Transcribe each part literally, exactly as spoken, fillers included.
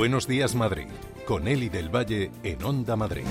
Buenos días, Madrid, con Eli del Valle en Onda Madrid.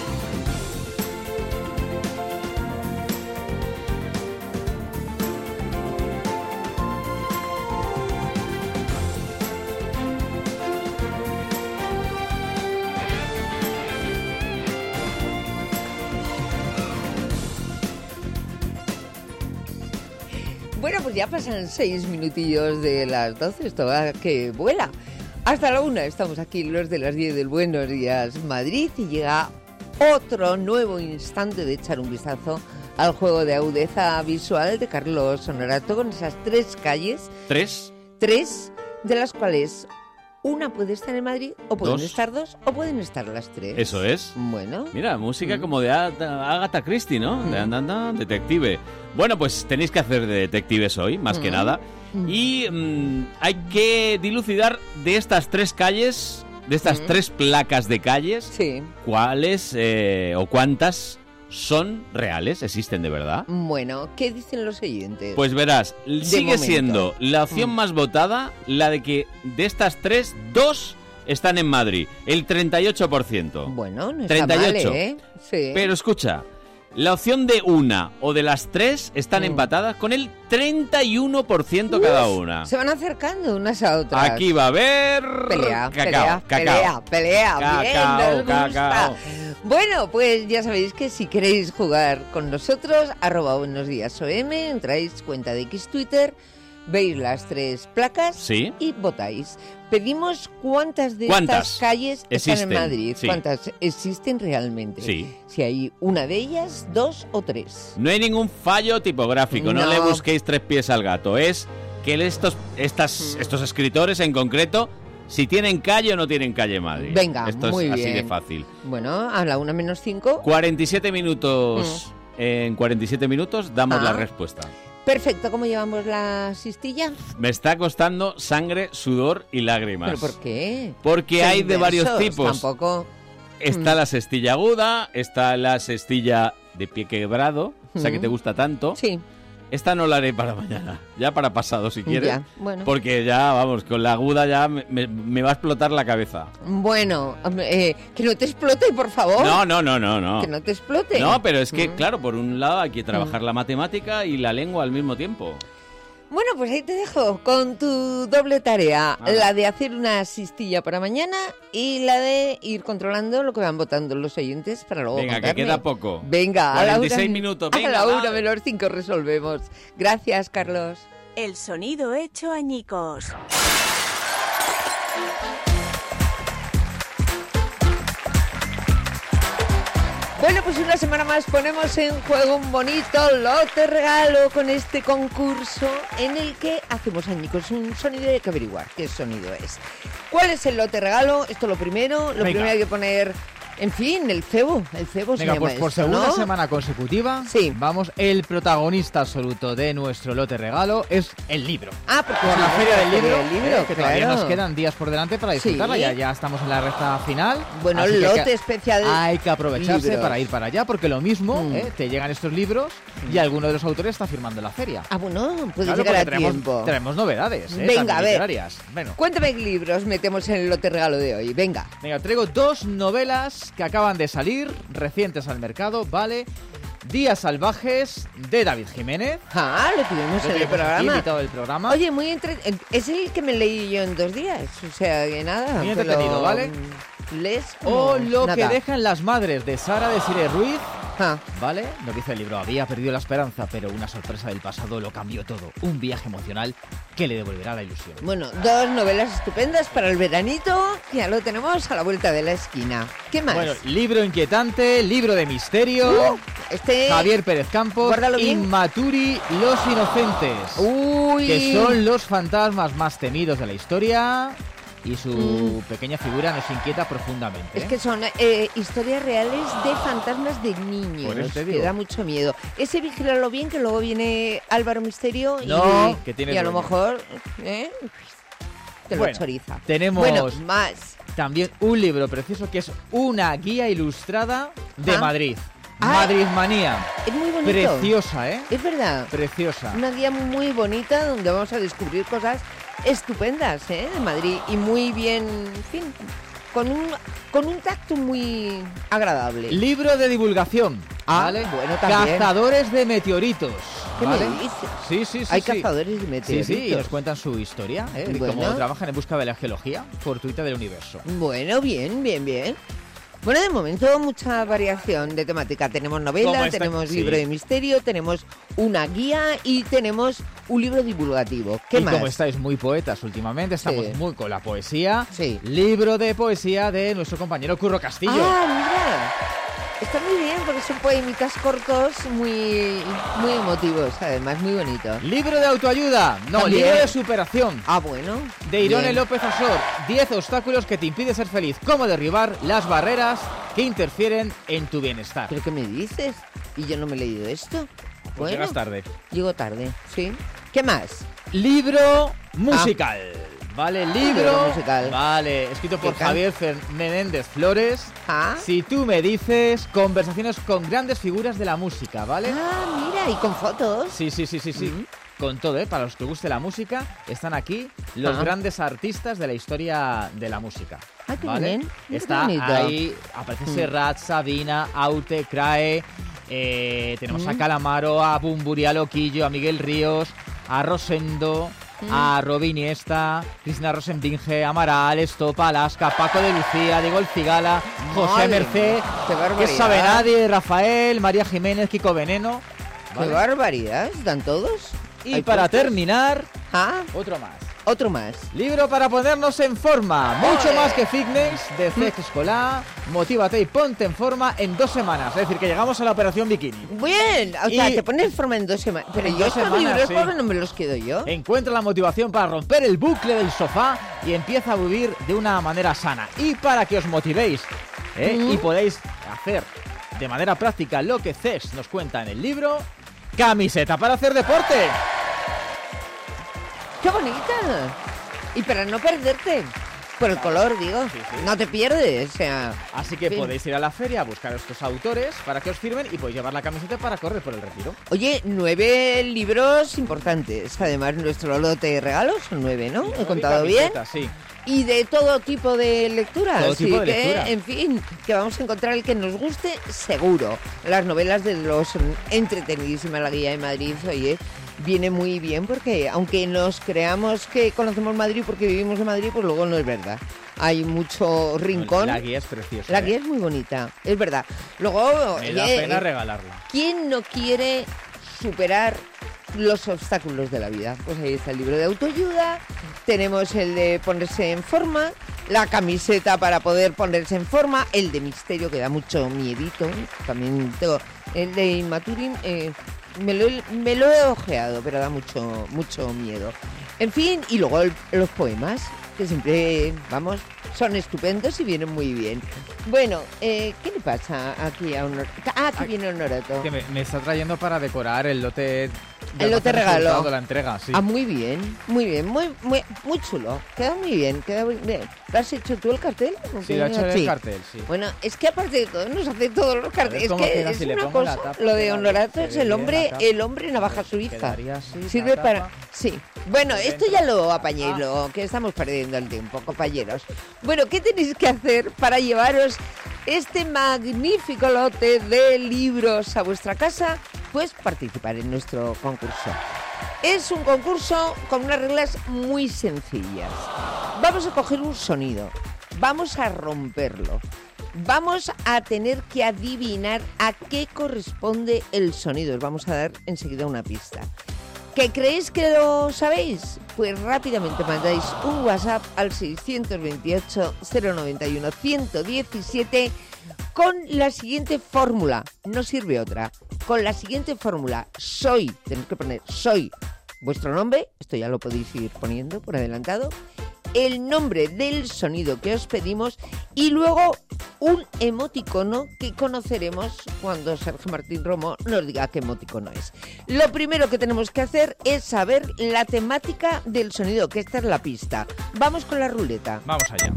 Bueno, pues ya pasan seis minutillos de las doce, esto va que vuela. Hasta la una estamos aquí los de las diez del Buenos Días Madrid y llega otro nuevo instante de echar un vistazo al juego de agudeza visual de Carlos Honorato con esas tres calles. ¿Tres? Tres, de las cuales una puede estar en Madrid, o pueden Dos. estar dos, o pueden estar las tres. Eso es. Bueno. Mira, música Mm. como de Agatha, Agatha Christie, ¿no? Mm. De andanda, detective. Bueno, pues tenéis que hacer de detectives hoy, más que Mm. nada. Mm. Y mm, hay que dilucidar de estas tres calles, de estas Mm. tres placas de calles, Sí. cuáles eh, o cuántas son reales, existen de verdad. Bueno, ¿qué dicen los oyentes? Pues verás, sigue momento. siendo la opción Mm. más votada la de que de estas tres, dos están en Madrid, el treinta y ocho por ciento. Bueno, no está treinta y ocho. mal, ¿eh? Sí. Pero escucha, la opción de una o de las tres están Mm. empatadas con el treinta y uno por ciento cada Uf, una. Se van acercando unas a otras. Aquí va a haber Pelea, cacao, pelea, cacao. pelea, pelea. Bien, Cacao, nos gusta. cacao. Bueno, pues ya sabéis que si queréis jugar con nosotros, arroba buenos días O M, entráis cuenta de X Twitter, veis las tres placas Sí. y votáis. Pedimos cuántas de ¿Cuántas estas calles están existen? en Madrid, Sí. cuántas existen realmente. Sí. Si hay una de ellas, dos o tres. No hay ningún fallo tipográfico, no, No. le busquéis tres pies al gato. Es que estos, estas, Mm. estos escritores en concreto, si tienen calle o no tienen calle en Madrid. Venga, Esto muy es así bien. de fácil. Bueno, a la una menos cinco. cuarenta y siete minutos. En cuarenta y siete minutos damos Ah. la respuesta. Perfecto, ¿cómo llevamos la sistilla? Me está costando sangre, sudor y lágrimas. ¿Pero por qué? Porque Son hay de varios inversos, tipos. Tampoco. Está Mm. la cestilla aguda, está la cestilla de pie quebrado, o sea que Mm. te gusta tanto. Sí, Esta no la haré para mañana, ya para pasado si quieres. ya, bueno. Porque ya, vamos, con la aguda ya me, me- me va a explotar la cabeza. Bueno, eh, que no te explote, por favor. No, no, no, no, no. Que no te explote. No, pero es que, Mm. claro, por un lado hay que trabajar la matemática y la lengua al mismo tiempo. Bueno, pues ahí te dejo con tu doble tarea. Vale. La de hacer una sistilla para mañana y la de ir controlando lo que van votando los oyentes para luego Venga, que contarme. queda poco. Venga, a la cuarenta y seis una- minutos, A venga, la una va. menos cinco resolvemos. Gracias, Carlos. El sonido hecho añicos. Bueno, pues una semana más ponemos en juego un bonito lote regalo con este concurso en el que hacemos añicos un sonido y hay que averiguar qué sonido es. ¿Cuál es el lote regalo? Esto lo primero. Lo Venga. primero hay que poner, en fin, el cebo. El cebo se Venga, llama pues por esto, segunda ¿no? semana consecutiva, Sí. vamos, el protagonista absoluto de nuestro lote regalo es el libro. Ah, porque Por es la Feria del Libro, del libro, eh, que todavía claro. nos quedan días por delante para disfrutarla, Sí. ya, ya estamos en la recta final. Bueno, así el que hay lote que- especial. Hay que aprovecharse libros. para ir para allá, porque lo mismo, Mm. eh, te llegan estos libros y alguno de los autores está firmando la feria. Ah, bueno, puede Claro, llegar porque a traemos, tiempo. traemos novedades, eh, Venga, también a ver. literarias. Bueno, Cuéntame qué libros metemos en el lote regalo de hoy. Venga. venga, traigo dos novelas que acaban de salir, recientes al mercado, ¿vale? Días salvajes, de David Jiménez. Ah, lo tuvimos Lo en el tuvimos aquí, programa. invitado del programa. Oye, muy entre... Es el que me leí yo en dos días. O sea, que nada. Muy pero, entretenido, ¿vale? mm, ¿Lees? O como Lo nada. que dejan las madres, de Sara de Sire Ruiz. Ah, ¿Vale? Lo que dice el libro, había perdido la esperanza, pero una sorpresa del pasado lo cambió todo. Un viaje emocional que le devolverá la ilusión. bueno, dos novelas estupendas para el veranito. Ya lo tenemos a la vuelta de la esquina. ¿Qué más? Bueno, libro inquietante, libro de misterio. Uh, este... Javier Pérez Campos, guárdalo bien. Inmaturi, Los Inocentes. Uy. Que son los fantasmas más temidos de la historia. Y su Mm. pequeña figura nos inquieta profundamente. Es ¿eh? que son eh, historias reales de fantasmas de niños. Por eso te que digo. da mucho miedo. Ese vigílalo bien, que luego viene Álvaro Misterio y, No, que tiene y a lo dueño. mejor ¿eh? te lo Bueno, choriza. tenemos Bueno, más. también un libro precioso que es una guía ilustrada de Ah. Madrid. Ah. Madrid Manía. Es muy bonito. Preciosa, ¿eh? Es verdad. Preciosa. Una guía muy bonita donde vamos a descubrir cosas estupendas, ¿eh? De Madrid y muy bien, en fin, con un, con un tacto muy agradable. Libro de divulgación. Ah, ¿vale? bueno, también. Cazadores de meteoritos. ¿Qué ¿vale? me dices? Sí, sí, sí. Hay sí. cazadores de meteoritos. Sí, sí, y nos cuentan su historia, ¿eh? De Bueno. cómo trabajan en busca de la geología fortuita del universo. Bueno, bien, bien, bien. Bueno, de momento mucha variación de temática. Tenemos ¿Cómo novela, está? tenemos Sí. libro de misterio, tenemos una guía y tenemos un libro divulgativo. ¿Qué y más? como estáis muy poetas últimamente, estamos Sí. muy con la poesía. Sí. Libro de poesía de nuestro compañero Curro Castillo. Ah, mira. Está muy bien porque son poemitas cortos, muy, muy emotivos, además, muy bonitos. Libro de autoayuda. No, También. libro de superación. Ah, bueno. De Irone bien. López Osor, diez obstáculos que te impiden ser feliz. Cómo derribar las barreras que interfieren en tu bienestar. ¿Pero qué me dices? Y yo no me he leído esto. Pues Bueno, llegas tarde. llego tarde, ¿sí? ¿Qué más? Libro musical. Vale, libro, Libro musical. Vale, escrito por ¿Qué tal? Javier Fer- Menéndez Flores. Ah. Si tú me dices, conversaciones con grandes figuras de la música, ¿vale? Ah, mira, y con fotos. Sí, sí, sí, sí, sí. Mm. Con todo, ¿eh? Para los que guste la música, están aquí los Ah. grandes artistas de la historia de la música. Ah, qué ¿vale? bien. Qué Está bonito. ahí, aparece Mm. Serrat, Sabina, Aute, Crae, eh, tenemos a Mm. Calamaro, a Bumburi, a Loquillo, a Miguel Ríos, a Rosendo, Mm. a Robin Iniesta, Cristina Rosenbinge, Amaral, Estopa, Alaska, Paco de Lucía, Diego El Cigala, José Madre Merced, mía, qué que barbaridad. sabe nadie, Rafael, María Jiménez, Kiko Veneno. Qué ¿vale? barbaridad, ¿están todos? Y ¿Hay para puestos? terminar, Ah, otro más. otro más. Libro para ponernos en forma. Mucho ¡Ole! más que fitness de Cex Escolar. Motívate y ponte en forma en dos semanas. Es decir, que llegamos a la operación bikini. Bien, o sea, Y- te pones en forma en dos semanas. Pero En yo dos estos semanas, libros, sí. ¿por qué no me los quedo yo? Encuentra la motivación para romper el bucle del sofá y empieza a vivir de una manera sana. Y para que os motivéis ¿eh? Mm. y podáis hacer de manera práctica lo que Cex nos cuenta en el libro, camiseta para hacer deporte. ¡Qué bonita! Y para no perderte. Por el color, digo. Sí, sí. No te pierdes, o sea... Así que Sí. podéis ir a la feria a buscar a estos autores para que os firmen y podéis llevar la camiseta para correr por el retiro. Oye, nueve libros importantes. Además, nuestro lote de regalos son nueve, ¿no? He contado bien. Camiseta, sí. Y de todo tipo de lecturas. Todo tipo Así de que, lectura. en fin, que vamos a encontrar el que nos guste seguro. Las novelas de los son entretenidísimas. La Guía de Madrid, oye, viene muy bien porque aunque nos creamos que conocemos Madrid porque vivimos en Madrid, pues luego no es verdad. Hay mucho rincón. La guía es preciosa. La ¿eh? guía es muy bonita, es verdad. Luego, Me da oye, pena eh, regalarla. ¿quién no quiere superar los obstáculos de la vida? Pues ahí está el libro de autoayuda, tenemos el de ponerse en forma, la camiseta para poder ponerse en forma, el de misterio que da mucho miedito, también tengo el de Inmaturin, eh, me, lo, he- me lo he ojeado, pero da mucho, mucho miedo. En fin, y luego el- los poemas, que siempre, vamos, son estupendos y vienen muy bien. Bueno, eh, ¿qué le pasa aquí a Honor? Ah, aquí viene Honorato. Que me, me está trayendo para decorar el lote. de El lote almacén regalo. resultado de la entrega, sí. Ah, muy bien, muy bien, muy, muy, muy chulo. Queda muy bien, queda muy bien. ¿Lo has hecho tú el cartel? ¿O Sí, qué? lo ha hecho en Sí. el cartel, sí. Bueno, es que aparte de todo, nos hace todos los carteles. Es cómo que queda es si le una pongo la cosa, tapa? lo de Queda Honorato bien, es se el ve hombre, bien la tapa. el hombre navaja suiza. Quedaría así, Sirve la para... tapa. Sí. Bueno, Por esto dentro. ya lo apañé, Ah. lo que estamos perdiendo el tiempo, compañeros. Bueno, ¿qué tenéis que hacer para llevaros este magnífico lote de libros a vuestra casa? Pues participar en nuestro concurso. Es un concurso con unas reglas muy sencillas. Vamos a coger un sonido, vamos a romperlo, vamos a tener que adivinar a qué corresponde el sonido. Os vamos a dar enseguida una pista. ¿Que creéis que lo sabéis? Pues rápidamente mandáis un WhatsApp al seiscientos veintiocho, cero noventa y uno, ciento diecisiete con la siguiente fórmula. No sirve otra. Con la siguiente fórmula. Soy, tenéis que poner soy vuestro nombre, esto ya lo podéis ir poniendo por adelantado, el nombre del sonido que os pedimos y luego un emoticono que conoceremos cuando Sergio Martín Romo nos diga qué emoticono es. Lo primero que tenemos que hacer es saber la temática del sonido, que esta es la pista. Vamos con la ruleta. Vamos allá.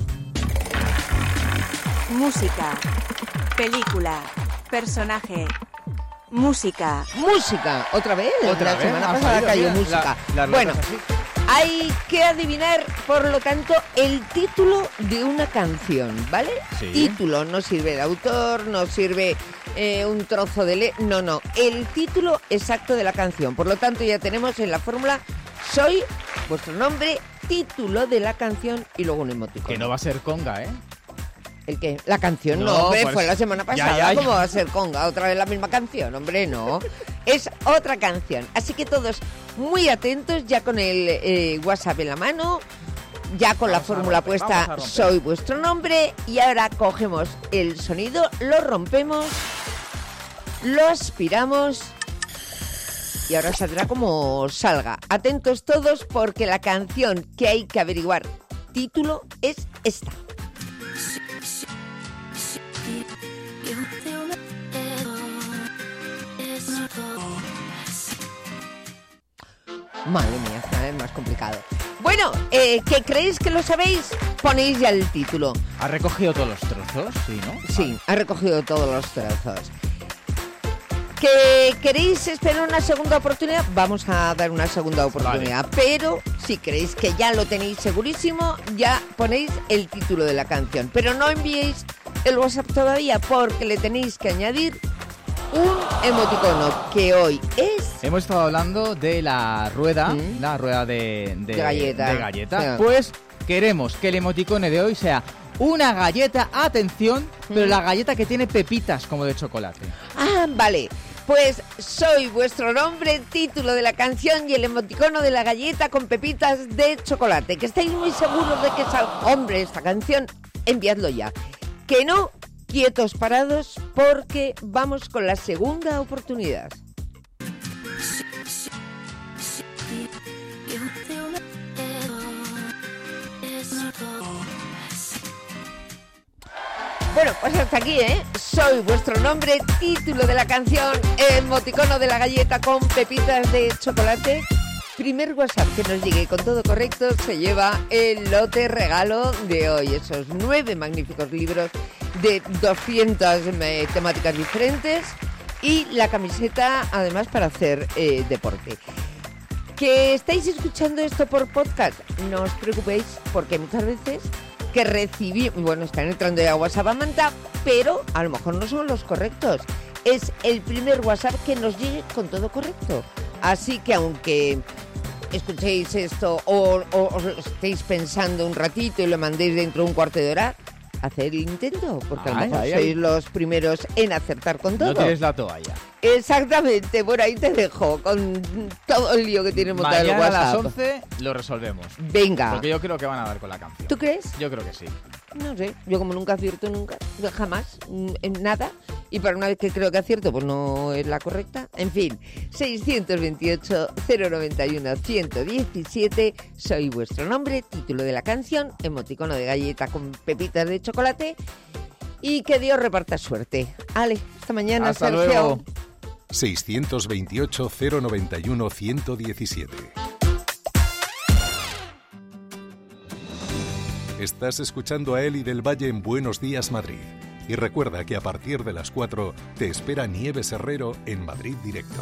Música. Película. Personaje. Música. Música, otra vez. Otra la vez, semana ha pasada salido, cayó mira, música. la- las bueno, letras así. Hay que adivinar, por lo tanto, el título de una canción, ¿vale? Sí. Título, no sirve de autor, no sirve eh, un trozo de le... No, no, el título exacto de la canción. Por lo tanto, ya tenemos en la fórmula soy, vuestro nombre, título de la canción y luego un emoticono. Que no va a ser conga, ¿eh? ¿El qué? La canción no, No, hombre, pues, fue la semana ya, pasada. ya, ya. ¿Cómo va a ser conga? Otra vez la misma canción, hombre, no. Es otra canción. Así que todos muy atentos, ya con el eh, WhatsApp en la mano, ya con Vamos la a fórmula romper, vamos a puesta, romper. soy vuestro nombre, y ahora cogemos el sonido, lo rompemos, lo aspiramos y ahora saldrá como salga. Atentos todos porque la canción que hay que averiguar título es esta. Madre mía, cada vez más complicado. Bueno, eh, ¿que creéis que lo sabéis? Ponéis ya el título. ¿Ha recogido todos los trozos? Sí, ¿no? Sí, ha recogido todos los trozos. ¿Que queréis esperar una segunda oportunidad? Vamos a dar una segunda oportunidad. Vale. Pero si creéis que ya lo tenéis segurísimo, ya ponéis el título de la canción. Pero no enviéis el WhatsApp todavía porque le tenéis que añadir un emoticono que hoy es... Hemos estado hablando de la rueda, ¿Mm? la rueda de, de, De galleta. de galleta. Sí. Pues queremos que el emoticono de hoy sea una galleta, atención, pero ¿Mm? la galleta que tiene pepitas como de chocolate. Ah, vale. Pues soy vuestro nombre, título de la canción y el emoticono de la galleta con pepitas de chocolate. Que estáis muy seguros de que sal... Hombre, esta canción, enviadlo ya. Que no, quietos parados, porque vamos con la segunda oportunidad. Bueno, pues hasta aquí, ¿eh? Soy vuestro nombre, título de la canción, emoticono de la galleta con pepitas de chocolate. Primer WhatsApp que nos llegue con todo correcto se lleva el lote regalo de hoy. Esos nueve magníficos libros de doscientas eh, temáticas diferentes y la camiseta, además, para hacer eh, deporte. ¿Que estáis escuchando esto por podcast? No os preocupéis, porque muchas veces que recibí, bueno, están entrando ya a WhatsApp a Manta, pero a lo mejor no son los correctos. Es el primer WhatsApp que nos llegue con todo correcto. Así que aunque escuchéis esto o, o os lo estéis pensando un ratito y lo mandéis dentro de un cuarto de hora, haced el intento, porque a lo Ay, mejor ay, sois ay. los primeros en acertar con todo. No tienes la toalla. Exactamente, por ahí te dejo con todo el lío que tiene montado el Mañana a las WhatsApp. once lo resolvemos. Venga, Porque yo creo que van a dar con la canción. ¿tú crees? Yo creo que sí. No sé, yo como nunca acierto nunca, jamás, mm, en nada, y para una vez que creo que acierto, pues no es la correcta. En fin, seiscientos veintiocho, cero noventa y uno, ciento diecisiete, soy vuestro nombre, título de la canción, emoticono de galleta con pepitas de chocolate, y que Dios reparta suerte. Ale, hasta mañana, Hasta Sergio. luego. seiscientos veintiocho, cero noventa y uno, ciento diecisiete. Estás escuchando a Eli del Valle en Buenos Días Madrid. Y recuerda que a partir de las cuatro te espera Nieves Herrero en Madrid Directo.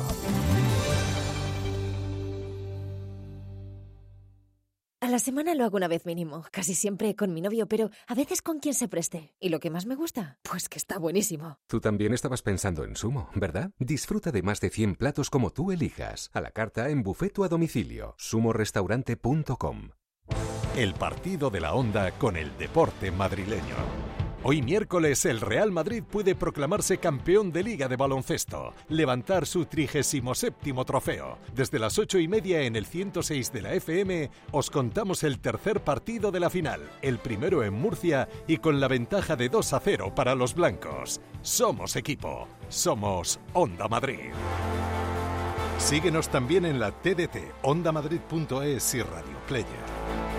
A la semana lo hago una vez mínimo, casi siempre con mi novio, pero a veces con quien se preste. ¿Y lo que más me gusta? Pues que está buenísimo. Tú también estabas pensando en Sumo, ¿verdad? Disfruta de más de cien platos como tú elijas, a la carta, en buffet o a domicilio. sumo restaurante punto com. El partido de la Onda con el deporte madrileño. Hoy miércoles el Real Madrid puede proclamarse campeón de Liga de Baloncesto, levantar su trigésimo séptimo trofeo. Desde las ocho y media en el ciento seis de la F M os contamos el tercer partido de la final, el primero en Murcia y con la ventaja de dos a cero para los blancos. Somos equipo, somos Onda Madrid. Síguenos también en la T D T, onda madrid punto es y Radio Player.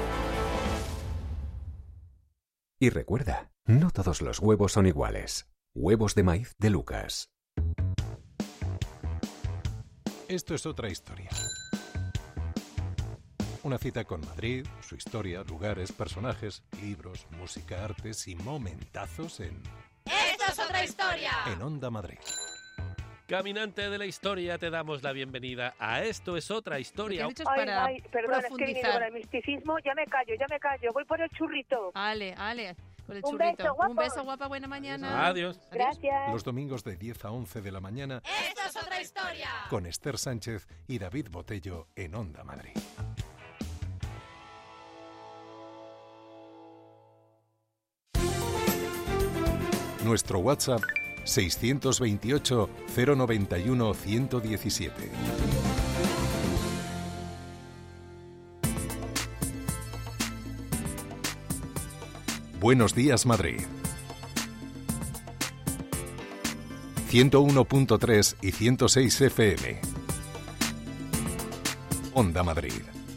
Y recuerda, no todos los huevos son iguales. Huevos de maíz de Lucas. Esto es otra historia. Una cita con Madrid, su historia, lugares, personajes, libros, música, artes y momentazos en... ¡Esto es otra historia! En Onda Madrid. Caminante de la historia, te damos la bienvenida a Esto es otra historia. Ay, ay, perdón, es que he venido con el misticismo. Ya me callo, ya me callo. Voy por el churrito. Ale, ale, por el Un churrito. beso, guapos. Un beso, guapa, buena mañana. Adiós. Gracias. Los domingos de diez a once de la mañana ¡Esto es otra historia! con Esther Sánchez y David Botello en Onda Madrid. Nuestro WhatsApp seiscientos veintiocho, cero noventa y uno, ciento diecisiete. Buenos días, Madrid. ciento uno punto tres y ciento seis F M. Onda Madrid.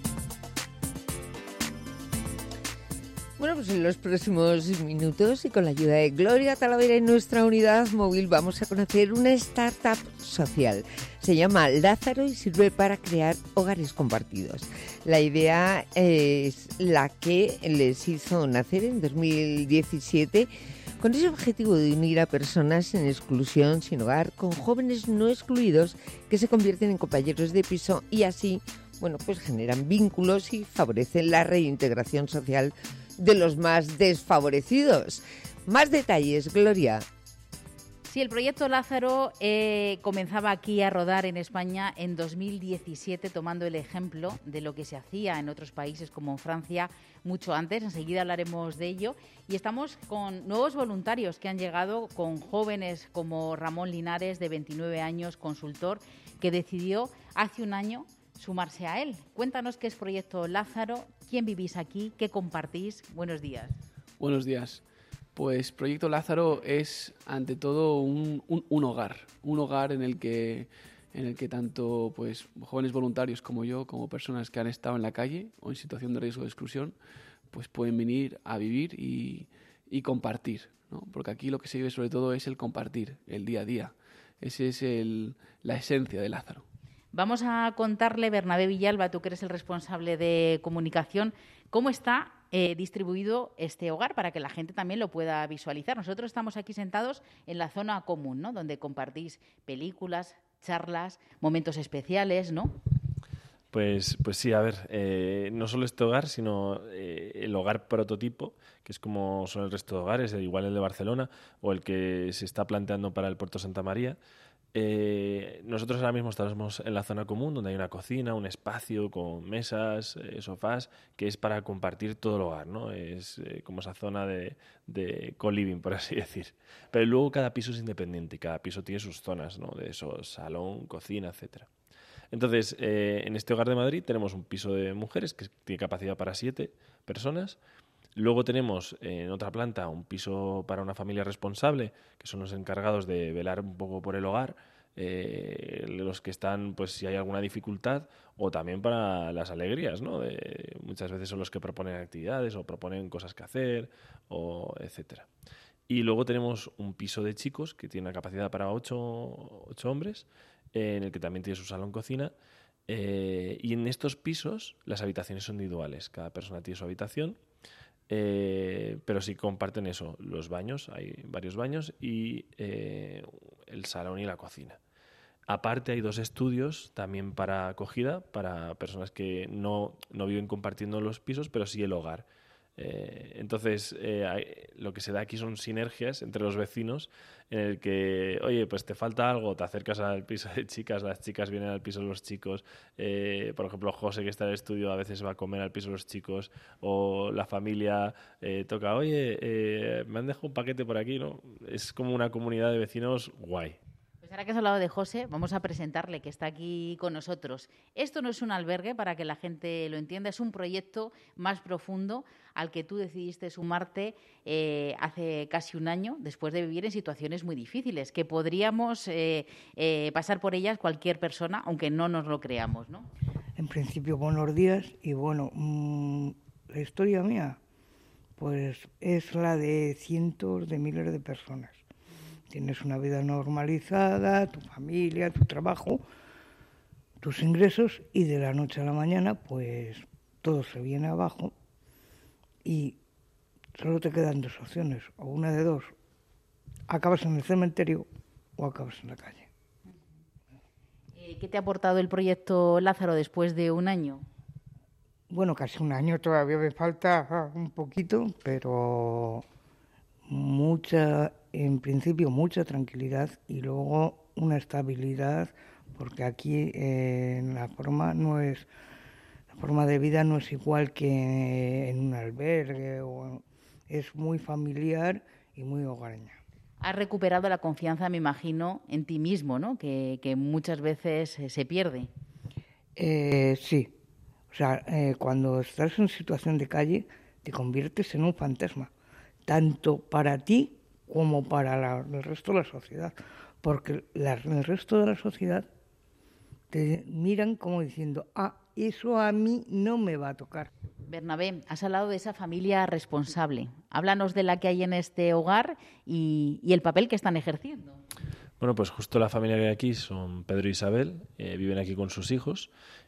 Bueno, pues en los próximos minutos y con la ayuda de Gloria Talavera en nuestra unidad móvil vamos a conocer una startup social. Se llama Lázaro y sirve para crear hogares compartidos. La idea es la que les hizo nacer en dos mil diecisiete con ese objetivo de unir a personas en exclusión, sin hogar, con jóvenes no excluidos que se convierten en compañeros de piso y así, bueno, pues generan vínculos y favorecen la reintegración social de los más desfavorecidos. Más detalles, Gloria. Sí, el proyecto Lázaro eh, comenzaba aquí a rodar en España en dos mil diecisiete, tomando el ejemplo de lo que se hacía en otros países como en Francia mucho antes. Enseguida hablaremos de ello. Y estamos con nuevos voluntarios que han llegado, con jóvenes como Ramón Linares, de veintinueve años, consultor, que decidió hace un año sumarse a él. Cuéntanos qué es Proyecto Lázaro, quién vivís aquí, qué compartís. Buenos días. Buenos días. Pues Proyecto Lázaro es, ante todo, un, un, un hogar. Un hogar en el que, en el que tanto pues, jóvenes voluntarios como yo, como personas que han estado en la calle o en situación de riesgo de exclusión, pues pueden venir a vivir y, y compartir, ¿no? Porque aquí lo que se vive sobre todo es el compartir, el día a día. Esa es el, la esencia de Lázaro. Vamos a contarle, Bernabé Villalba, tú que eres el responsable de comunicación, cómo está eh, distribuido este hogar para que la gente también lo pueda visualizar. Nosotros estamos aquí sentados en la zona común, ¿no?, donde compartís películas, charlas, momentos especiales, ¿no? Pues, pues sí, a ver, eh, no solo este hogar, sino eh, el hogar prototipo, que es como son el resto de hogares, igual el de Barcelona o el que se está planteando para el Puerto Santa María. Eh, nosotros ahora mismo estamos en la zona común, donde hay una cocina, un espacio con mesas, eh, sofás, que es para compartir todo el hogar, ¿no? Es eh, como esa zona de, de co-living, por así decir. Pero luego cada piso es independiente y cada piso tiene sus zonas, ¿no? De esos salón, cocina, etcétera. Entonces, eh, en este hogar de Madrid tenemos un piso de mujeres que tiene capacidad para siete personas. Luego tenemos en otra planta un piso para una familia responsable, que son los encargados de velar un poco por el hogar, eh, los que están, pues si hay alguna dificultad, o también para las alegrías, ¿no? De, muchas veces son los que proponen actividades o proponen cosas que hacer, o etcétera. Y luego tenemos un piso de chicos que tiene una capacidad para ocho, ocho hombres, eh, en el que también tiene su salón-cocina. Eh, y en estos pisos las habitaciones son individuales, cada persona tiene su habitación. Eh, pero sí comparten eso, los baños, hay varios baños y eh, el salón y la cocina. Aparte hay dos estudios también para acogida, para personas que no, no viven compartiendo los pisos, pero sí el hogar. Eh, entonces, eh, hay, lo que se da aquí son sinergias entre los vecinos en el que, oye, pues te falta algo, te acercas al piso de chicas, las chicas vienen al piso de los chicos, eh, por ejemplo, José, que está en el estudio, a veces va a comer al piso de los chicos, o la familia eh, toca, oye, eh, me han dejado un paquete por aquí, ¿no? Es como una comunidad de vecinos guay. Pues ahora que has hablado de José, vamos a presentarle, que está aquí con nosotros. Esto no es un albergue, para que la gente lo entienda, es un proyecto más profundo al que tú decidiste sumarte eh, hace casi un año, después de vivir en situaciones muy difíciles, que podríamos eh, eh, pasar por ellas cualquier persona, aunque no nos lo creamos, ¿no? En principio, buenos días, y bueno, mmm, la historia mía, pues es la de cientos de miles de personas. Tienes una vida normalizada, tu familia, tu trabajo, tus ingresos, y de la noche a la mañana pues todo se viene abajo y solo te quedan dos opciones, o una de dos: acabas en el cementerio o acabas en la calle. ¿Qué te ha aportado el proyecto Lázaro después de un año? Bueno, casi un año, todavía me falta un poquito, pero mucha, en principio mucha tranquilidad y luego una estabilidad, porque aquí eh, la forma no es, la forma de vida no es igual que en un albergue, o, es muy familiar y muy hogareña. Has recuperado la confianza, me imagino, en ti mismo, ¿no? Que, que muchas veces se pierde. Eh, sí. O sea, eh, cuando estás en situación de calle, te conviertes en un fantasma, tanto para ti como para la, el resto de la sociedad, porque la, el resto de la sociedad te miran como diciendo, ah, eso a mí no me va a tocar. Bernabé, has hablado de esa familia responsable. Háblanos de la que hay en este hogar y, y el papel que están ejerciendo. Bueno, pues justo la familia que hay aquí son Pedro e Isabel, eh, viven aquí con sus hijos.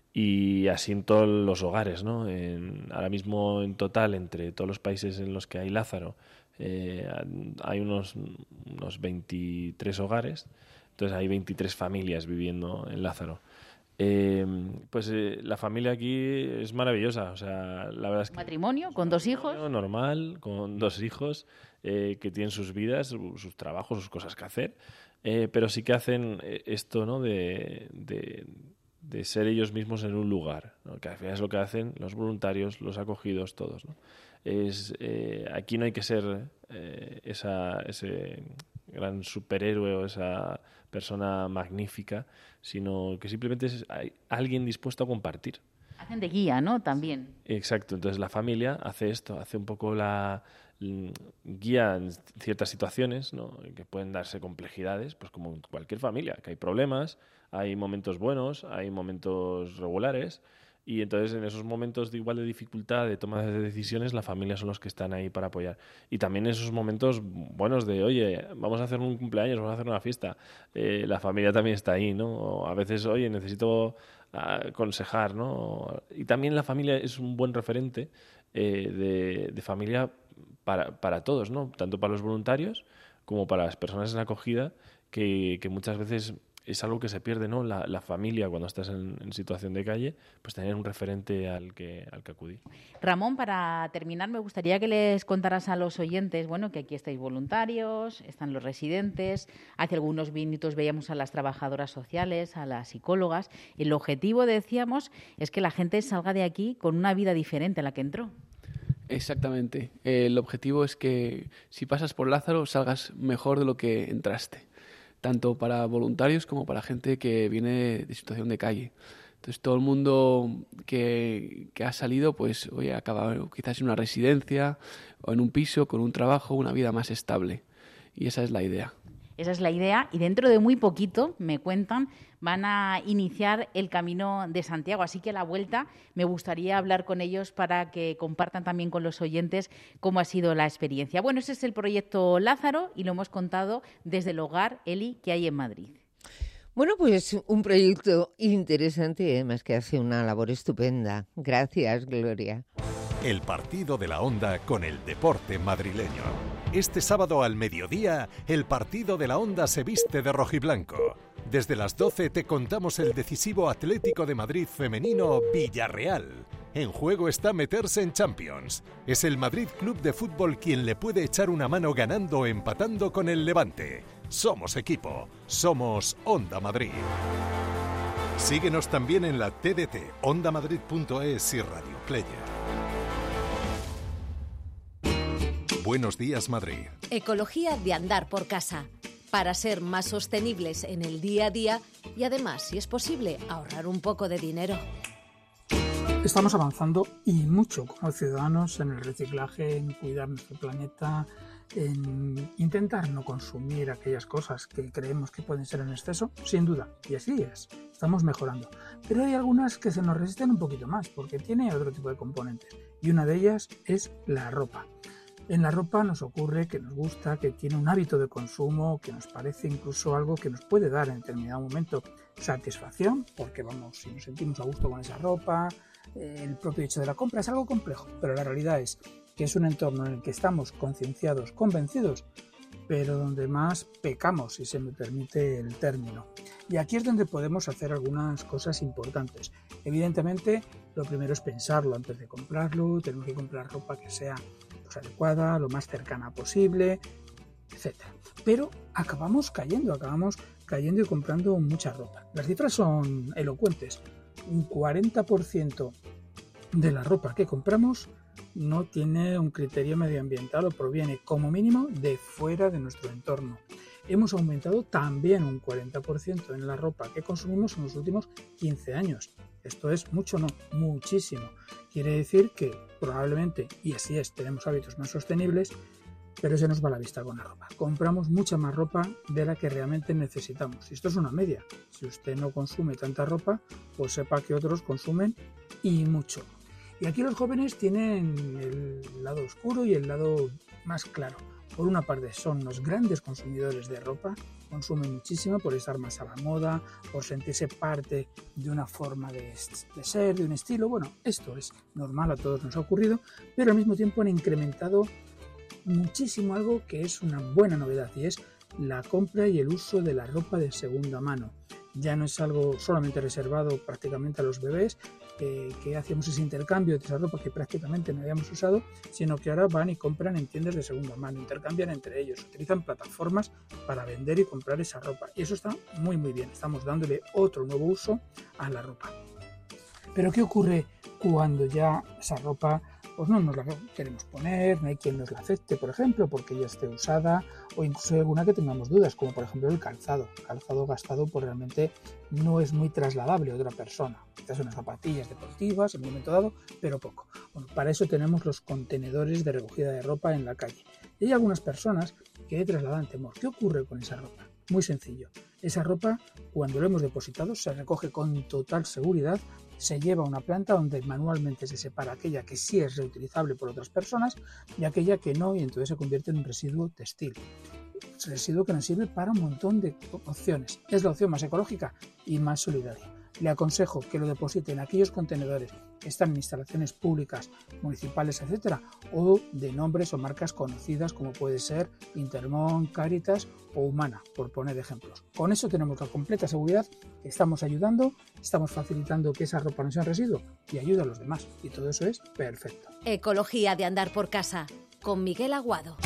Y así en todos los hogares, ¿no? En, ahora mismo en total, entre todos los países en los que hay Lázaro, eh, hay unos, unos veintitrés hogares, entonces hay veintitrés familias viviendo en Lázaro. Eh, pues eh, la familia aquí es maravillosa, o sea, la verdad es que... ¿Matrimonio con dos hijos? Normal, con dos hijos, eh, que tienen sus vidas, sus trabajos, sus cosas que hacer, eh, pero sí que hacen esto, ¿no? de... de de ser ellos mismos en un lugar, ¿no? Que al final es lo que hacen los voluntarios, los acogidos, todos, ¿no? Es, eh, aquí no hay que ser eh, esa, ese gran superhéroe o esa persona magnífica, sino que simplemente es hay alguien dispuesto a compartir. Hacen de guía, ¿no? También. Exacto, entonces la familia hace esto, hace un poco la guía en ciertas situaciones, ¿no? Que pueden darse complejidades, pues como en cualquier familia, que hay problemas, hay momentos buenos, hay momentos regulares, y entonces en esos momentos de igual de dificultad, de toma de decisiones, la familia son los que están ahí para apoyar. Y también en esos momentos buenos de, oye, vamos a hacer un cumpleaños, vamos a hacer una fiesta, eh, la familia también está ahí, ¿no? O a veces, oye, necesito aconsejar, ¿no? Y también la familia es un buen referente eh, de, de familia para, para todos, ¿no? Tanto para los voluntarios como para las personas en acogida, que, que muchas veces es algo que se pierde, ¿no? La, la familia, cuando estás en, en situación de calle, pues tener un referente al que, al que acudir. Ramón, para terminar, me gustaría que les contaras a los oyentes, bueno, que aquí estáis voluntarios, están los residentes, hace algunos minutos veíamos a las trabajadoras sociales, a las psicólogas. El objetivo, decíamos, es que la gente salga de aquí con una vida diferente a la que entró. Exactamente. El objetivo es que si pasas por Lázaro salgas mejor de lo que entraste, tanto para voluntarios como para gente que viene de situación de calle. Entonces todo el mundo que, que ha salido, pues hoy ha acabado quizás en una residencia o en un piso, con un trabajo, una vida más estable. Y esa es la idea. Esa es la idea, y dentro de muy poquito, me cuentan, van a iniciar el Camino de Santiago. Así que a la vuelta me gustaría hablar con ellos para que compartan también con los oyentes cómo ha sido la experiencia. Bueno, ese es el proyecto Lázaro y lo hemos contado desde el hogar Eli que hay en Madrid. Bueno, pues un proyecto interesante y además que hace una labor estupenda. Gracias, Gloria. El partido de la Onda con el deporte madrileño. Este sábado al mediodía, el partido de la Onda se viste de rojiblanco. Desde las doce te contamos el decisivo Atlético de Madrid femenino Villarreal. En juego está meterse en Champions. Es el Madrid Club de Fútbol quien le puede echar una mano ganando o empatando con el Levante. Somos equipo, somos Onda Madrid. Síguenos también en la T D T, onda madrid punto es y Radio Player. Buenos días, Madrid. Ecología de andar por casa, para ser más sostenibles en el día a día y además, si es posible, ahorrar un poco de dinero. Estamos avanzando y mucho como ciudadanos en el reciclaje, en cuidar nuestro planeta, en intentar no consumir aquellas cosas que creemos que pueden ser en exceso, sin duda, y así es, estamos mejorando. Pero hay algunas que se nos resisten un poquito más porque tiene otro tipo de componentes y una de ellas es la ropa. En la ropa nos ocurre que nos gusta, que tiene un hábito de consumo, que nos parece incluso algo que nos puede dar en determinado momento satisfacción, porque vamos, si nos sentimos a gusto con esa ropa, el propio hecho de la compra es algo complejo, pero la realidad es que es un entorno en el que estamos concienciados, convencidos pero donde más pecamos, si se me permite el término. Y aquí es donde podemos hacer algunas cosas importantes. Evidentemente, lo primero es pensarlo antes de comprarlo, tenemos que comprar ropa que sea pues, adecuada, lo más cercana posible, etcétera. Pero acabamos cayendo, acabamos cayendo y comprando mucha ropa. Las cifras son elocuentes. Un cuarenta por ciento de la ropa que compramos no tiene un criterio medioambiental o proviene como mínimo de fuera de nuestro entorno. Hemos aumentado también un cuarenta por ciento en la ropa que consumimos en los últimos quince años. Esto es mucho, no, muchísimo. Quiere decir que probablemente, y así es, tenemos hábitos más sostenibles, pero se nos va la vista con la ropa. Compramos mucha más ropa de la que realmente necesitamos. Y esto es una media. Si usted no consume tanta ropa, pues sepa que otros consumen y mucho. Y aquí los jóvenes tienen el lado oscuro y el lado más claro. Por una parte son los grandes consumidores de ropa, consumen muchísimo por estar más a la moda, por sentirse parte de una forma de, de ser, de un estilo. Bueno, esto es normal, a todos nos ha ocurrido, pero al mismo tiempo han incrementado muchísimo algo que es una buena novedad y es la compra y el uso de la ropa de segunda mano. Ya no es algo solamente reservado prácticamente a los bebés, eh, que hacíamos ese intercambio de esa ropa que prácticamente no habíamos usado, sino que ahora van y compran en tiendas de segunda mano, intercambian entre ellos, utilizan plataformas para vender y comprar esa ropa. Y eso está muy muy bien, estamos dándole otro nuevo uso a la ropa. Pero ¿qué ocurre cuando ya esa ropa pues no nos la queremos poner, no hay quien nos la acepte, por ejemplo, porque ya esté usada, o incluso hay alguna que tengamos dudas, como por ejemplo el calzado. El calzado gastado pues realmente no es muy trasladable a otra persona. Estas son unas zapatillas deportivas en un momento dado, pero poco. Bueno, para eso tenemos los contenedores de recogida de ropa en la calle. Y hay algunas personas que trasladan temor. ¿Qué ocurre con esa ropa? Muy sencillo. Esa ropa, cuando lo hemos depositado, se recoge con total seguridad, se lleva a una planta donde manualmente se separa aquella que sí es reutilizable por otras personas y aquella que no, y entonces se convierte en un residuo textil. Residuo que nos sirve para un montón de opciones. Es la opción más ecológica y más solidaria. Le aconsejo que lo deposite en aquellos contenedores que están en instalaciones públicas, municipales, etcétera, o de nombres o marcas conocidas como puede ser Intermón, Cáritas o Humana, por poner ejemplos. Con eso tenemos la completa seguridad que estamos ayudando, estamos facilitando que esa ropa no sea un residuo y ayuda a los demás. Y todo eso es perfecto. Ecología de andar por casa, con Miguel Aguado.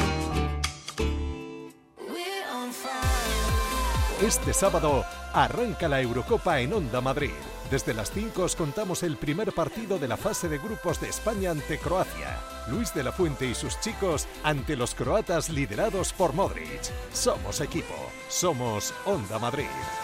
Este sábado arranca la Eurocopa en Onda Madrid. Desde las cinco os contamos el primer partido de la fase de grupos de España ante Croacia. Luis de la Fuente y sus chicos ante los croatas liderados por Modric. Somos equipo, somos Onda Madrid.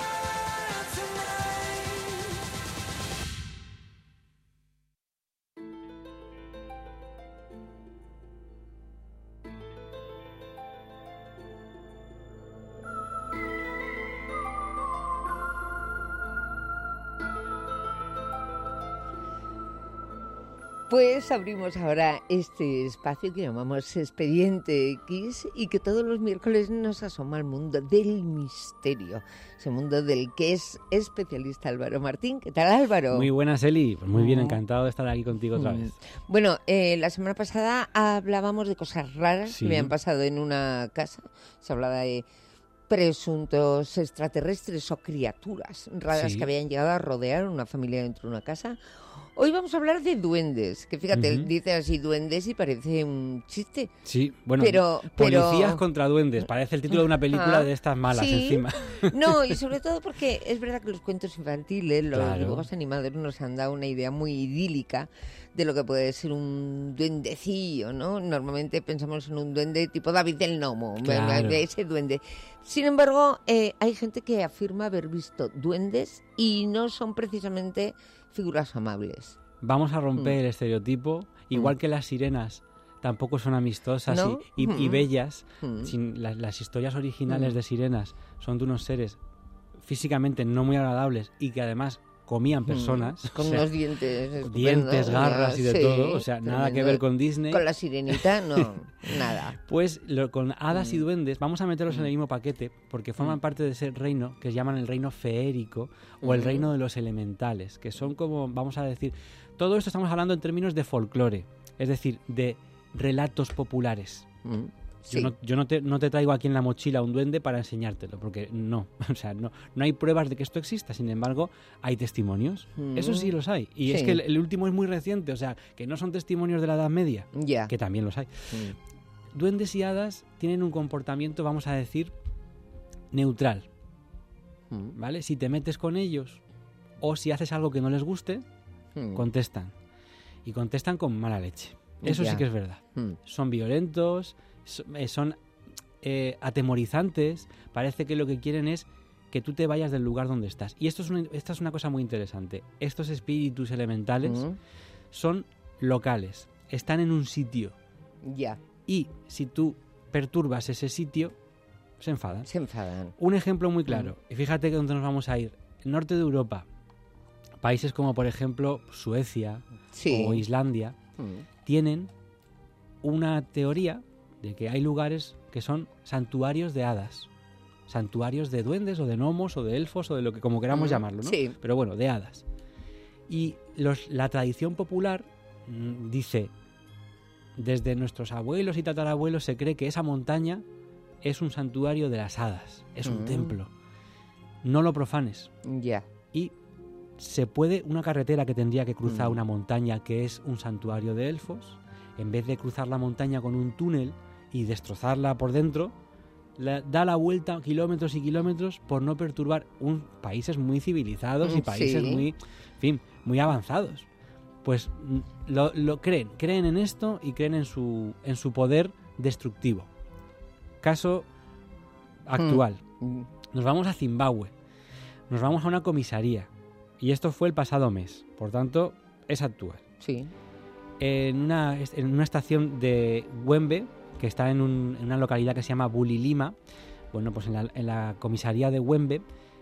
Pues abrimos ahora este espacio que llamamos Expediente X y que todos los miércoles nos asoma al mundo del misterio, ese mundo del que es especialista Álvaro Martín. ¿Qué tal, Álvaro? Muy buenas, Eli. Pues muy bien, encantado de estar aquí contigo otra vez. Bueno, eh, la semana pasada hablábamos de cosas raras sí. que habían pasado en una casa. Se hablaba de presuntos extraterrestres o criaturas raras sí. que habían llegado a rodear una familia dentro de una casa. Hoy vamos a hablar de duendes, que fíjate, uh-huh. dice así duendes y parece un chiste. Sí, bueno, pero, policías pero... contra duendes, parece el título de una película ah, de estas malas sí. encima. No, y sobre todo porque es verdad que los cuentos infantiles, los claro. dibujos animados nos han dado una idea muy idílica de lo que puede ser un duendecillo, ¿no? Normalmente pensamos en un duende tipo David el Gnomo, claro. ese duende. Sin embargo, eh, hay gente que afirma haber visto duendes y no son precisamente figuras amables. Vamos a romper mm. el estereotipo, igual mm. que las sirenas tampoco son amistosas ¿No? y, y, mm. y bellas. Mm. Sin, la, las historias originales mm. de sirenas son de unos seres físicamente no muy agradables y que además comían personas. Mm, con o sea, unos dientes. Dientes, garras y de sí, todo. O sea, tremendo. Nada que ver con Disney. Con la sirenita, no, nada. Pues lo, con hadas mm. y duendes vamos a meterlos mm. en el mismo paquete porque forman mm. parte de ese reino que llaman el reino feérico o mm. el reino de los elementales, que son como, vamos a decir, todo esto estamos hablando en términos de folclore, es decir, de relatos populares. Mm. Yo, no, yo no, te, no te traigo aquí en la mochila un duende para enseñártelo, porque no, o sea, no, no hay pruebas de que esto exista, sin embargo, hay testimonios. Mm. Eso sí los hay. Y sí. es que el, el último es muy reciente, o sea, que no son testimonios de la Edad Media, yeah. que también los hay. Mm. Duendes y hadas tienen un comportamiento, vamos a decir, neutral. Mm. ¿Vale? Si te metes con ellos o si haces algo que no les guste, mm. contestan. Y contestan con mala leche. Eso yeah. sí que es verdad. Mm. Son violentos, son eh, atemorizantes, parece que lo que quieren es que tú te vayas del lugar donde estás. Y esto es una, esta es una cosa muy interesante. Estos espíritus elementales mm. son locales, están en un sitio. Ya. Yeah. Y si tú perturbas ese sitio, se enfadan. Se enfadan. Un ejemplo muy claro. Mm. Y fíjate que dónde nos vamos a ir. El norte de Europa, países como por ejemplo Suecia sí. o Islandia, mm. tienen una teoría de que hay lugares que son santuarios de hadas, santuarios de duendes o de gnomos o de elfos o de lo que como queramos mm, llamarlo, ¿no? Sí. Pero bueno, de hadas. Y los, la tradición popular mmm, dice, desde nuestros abuelos y tatarabuelos se cree que esa montaña es un santuario de las hadas, es un mm. templo. No lo profanes. Ya. Yeah. Y se puede, una carretera que tendría que cruzar mm. una montaña que es un santuario de elfos, en vez de cruzar la montaña con un túnel y destrozarla por dentro, la, da la vuelta kilómetros y kilómetros por no perturbar un, países muy civilizados y países sí. muy, en fin, muy avanzados. Pues lo, lo creen, creen en esto y creen en su, en su poder destructivo. Caso actual. Mm. Nos vamos a Zimbabue, nos vamos a una comisaría y esto fue el pasado mes, por tanto es actual. Sí. En una, en una estación de Wembe, que está en, un, en una localidad que se llama Bulilima, bueno, pues en la, en la comisaría de Wembe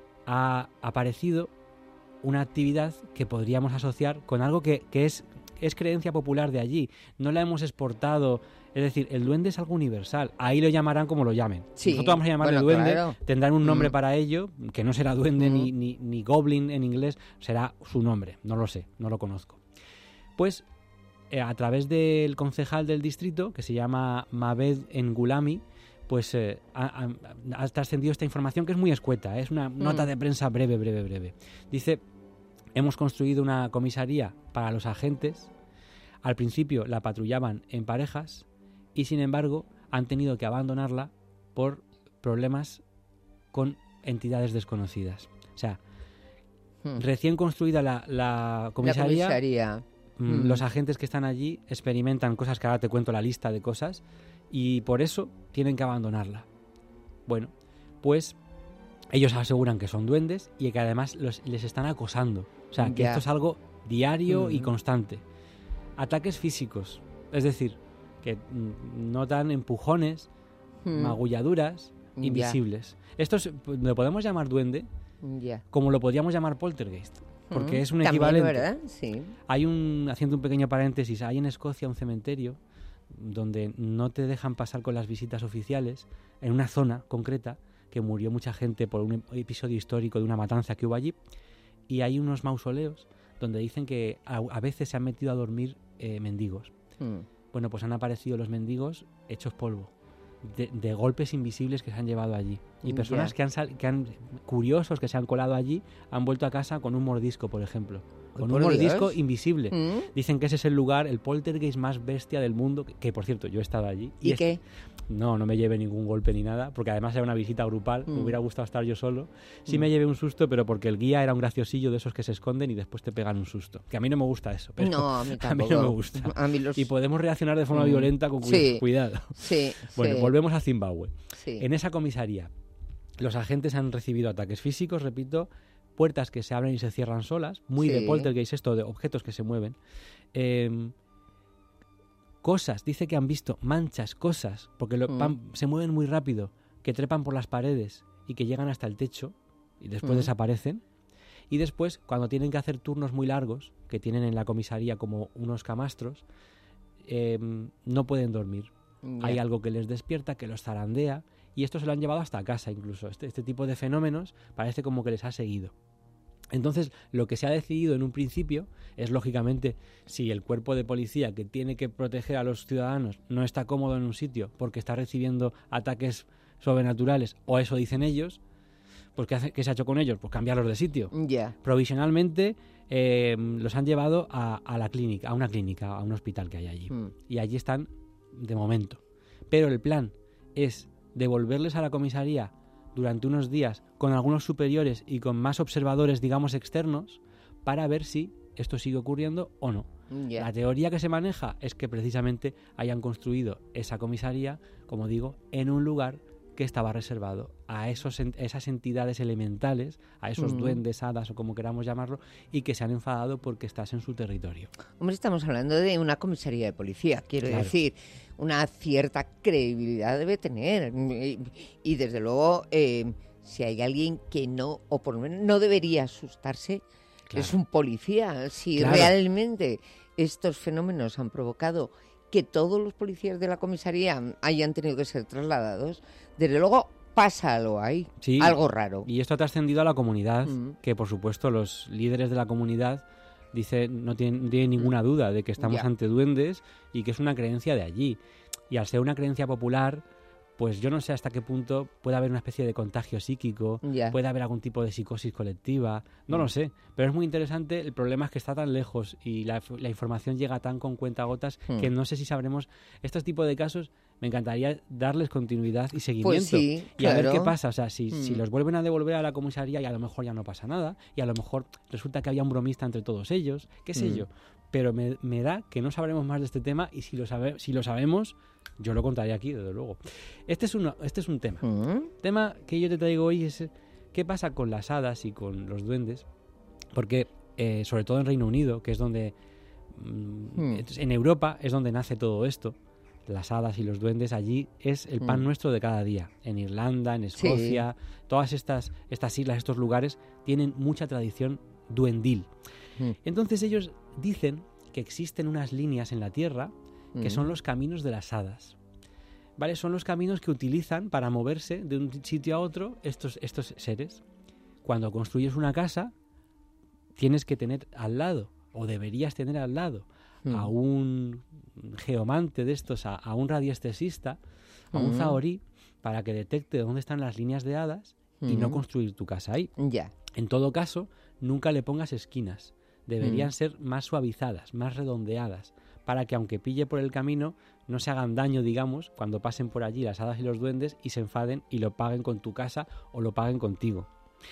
ha aparecido una actividad que podríamos asociar con algo que, que es, es creencia popular de allí. No la hemos exportado, es decir, el duende es algo universal. Ahí lo llamarán como lo llamen. Sí. Nosotros vamos a llamarle bueno, duende, claro. tendrán un nombre mm. para ello, que no será duende mm. ni, ni, ni goblin en inglés, será su nombre, no lo sé, no lo conozco. Pues a través del concejal del distrito, que se llama Mabed Ngulami, pues eh, ha, ha, ha trascendido esta información que es muy escueta, ¿eh? Es una mm. nota de prensa breve, breve, breve. Dice, hemos construido una comisaría para los agentes, al principio la patrullaban en parejas y sin embargo han tenido que abandonarla por problemas con entidades desconocidas. O sea, mm. recién construida la, la comisaría... La comisaría. Mm. Los agentes que están allí experimentan cosas que ahora te cuento la lista de cosas y por eso tienen que abandonarla. Bueno, pues ellos aseguran que son duendes y que además los, les están acosando. O sea, que yeah. esto es algo diario mm. y constante. Ataques físicos, es decir, que notan empujones, mm. magulladuras invisibles. Yeah. Esto es, lo podemos llamar duende, yeah. como lo podríamos llamar poltergeist. Porque es un También, equivalente. ¿verdad? Sí. Hay un, haciendo un pequeño paréntesis, hay en Escocia un cementerio donde no te dejan pasar con las visitas oficiales, en una zona concreta, que murió mucha gente por un episodio histórico de una matanza que hubo allí, y hay unos mausoleos donde dicen que a, a veces se han metido a dormir eh, mendigos. Mm. Bueno, pues han aparecido los mendigos hechos polvo, de, de golpes invisibles que se han llevado allí. Y personas yeah. que, han sal, que han, curiosos que se han colado allí, han vuelto a casa con un mordisco, por ejemplo. Con un mordisco Dios. invisible. ¿Mm? Dicen que ese es el lugar, el poltergeist más bestia del mundo, que, que por cierto, yo he estado allí. ¿Y, ¿Y es, qué? No, no me llevé ningún golpe ni nada, porque además era una visita grupal, mm. me hubiera gustado estar yo solo. Sí mm. me llevé un susto, pero porque el guía era un graciosillo de esos que se esconden y después te pegan un susto. Que a mí no me gusta eso, pero no, a mí tampoco. A mí no me gusta. A mí los... Y podemos reaccionar de forma mm. violenta con sí. cuidado. Sí, bueno, sí. volvemos a Zimbabue. Sí. En esa comisaría, los agentes han recibido ataques físicos, repito, puertas que se abren y se cierran solas, muy sí. de poltergeist esto, de objetos que se mueven. Eh, cosas, dice que han visto manchas, cosas, porque lo, mm. van, se mueven muy rápido, que trepan por las paredes y que llegan hasta el techo y después mm. desaparecen. Y después, cuando tienen que hacer turnos muy largos, que tienen en la comisaría como unos camastros, eh, no pueden dormir. Yeah. Hay algo que les despierta, que los zarandea, y esto se lo han llevado hasta casa incluso. Este, este tipo de fenómenos parece como que les ha seguido. Entonces, lo que se ha decidido en un principio es, lógicamente, si el cuerpo de policía que tiene que proteger a los ciudadanos no está cómodo en un sitio porque está recibiendo ataques sobrenaturales, o eso dicen ellos, pues ¿qué, hace, qué se ha hecho con ellos? Pues cambiarlos de sitio. Yeah. Provisionalmente eh, los han llevado a, a la clínica, a una clínica, a un hospital que hay allí. Mm. Y allí están de momento. Pero el plan es devolverles a la comisaría durante unos días con algunos superiores y con más observadores, digamos, externos, para ver si esto sigue ocurriendo o no. Yeah. La teoría que se maneja es que precisamente hayan construido esa comisaría, como digo, en un lugar que estaba reservado a esos, esas entidades elementales, a esos mm. duendes, hadas o como queramos llamarlo, y que se han enfadado porque estás en su territorio. Hombre, estamos hablando de una comisaría de policía, quiero claro. decir, una cierta credibilidad debe tener. Y, y desde luego, eh, si hay alguien que no, o por lo menos no debería asustarse, claro. es un policía. Si claro. realmente estos fenómenos han provocado que todos los policías de la comisaría hayan tenido que ser trasladados, desde luego pasa algo ahí, sí, algo raro. Y esto ha trascendido a la comunidad, mm. que por supuesto los líderes de la comunidad dicen, no tienen, no tienen ninguna duda de que estamos ya. ante duendes y que es una creencia de allí. Y al ser una creencia popular, pues yo no sé hasta qué punto puede haber una especie de contagio psíquico, yeah. puede haber algún tipo de psicosis colectiva, no mm. lo sé, pero es muy interesante. El problema es que está tan lejos y la, la información llega tan con cuentagotas mm. que no sé si sabremos. Estos tipos de casos me encantaría darles continuidad y seguimiento, pues sí, y claro. a ver qué pasa. O sea, si, mm. si los vuelven a devolver a la comisaría y a lo mejor ya no pasa nada, y a lo mejor resulta que había un bromista entre todos ellos, qué sé mm. yo. Pero me, me da que no sabremos más de este tema, y si lo, sabe, si lo sabemos, yo lo contaré aquí, desde luego. Este es, uno, este es un tema. ¿Mm? tema que yo te traigo hoy es qué pasa con las hadas y con los duendes, porque eh, sobre todo en Reino Unido, que es donde... Mm, mm. En Europa es donde nace todo esto. Las hadas y los duendes, allí es el pan mm. nuestro de cada día. En Irlanda, en Escocia, sí. todas estas, estas islas, estos lugares, tienen mucha tradición duendil. Mm. Entonces ellos dicen que existen unas líneas en la Tierra que mm. son los caminos de las hadas. ¿Vale? Son los caminos que utilizan para moverse de un sitio a otro estos, estos seres. Cuando construyes una casa, tienes que tener al lado, o deberías tener al lado, mm. a un geomante de estos, a, a un radiestesista, a un mm. zahorí, para que detecte dónde están las líneas de hadas mm. y no construir tu casa ahí. Ya. En todo caso, nunca le pongas esquinas. Deberían mm. ser más suavizadas, más redondeadas, para que aunque pille por el camino, no se hagan daño, digamos, cuando pasen por allí las hadas y los duendes y se enfaden y lo paguen con tu casa o lo paguen contigo.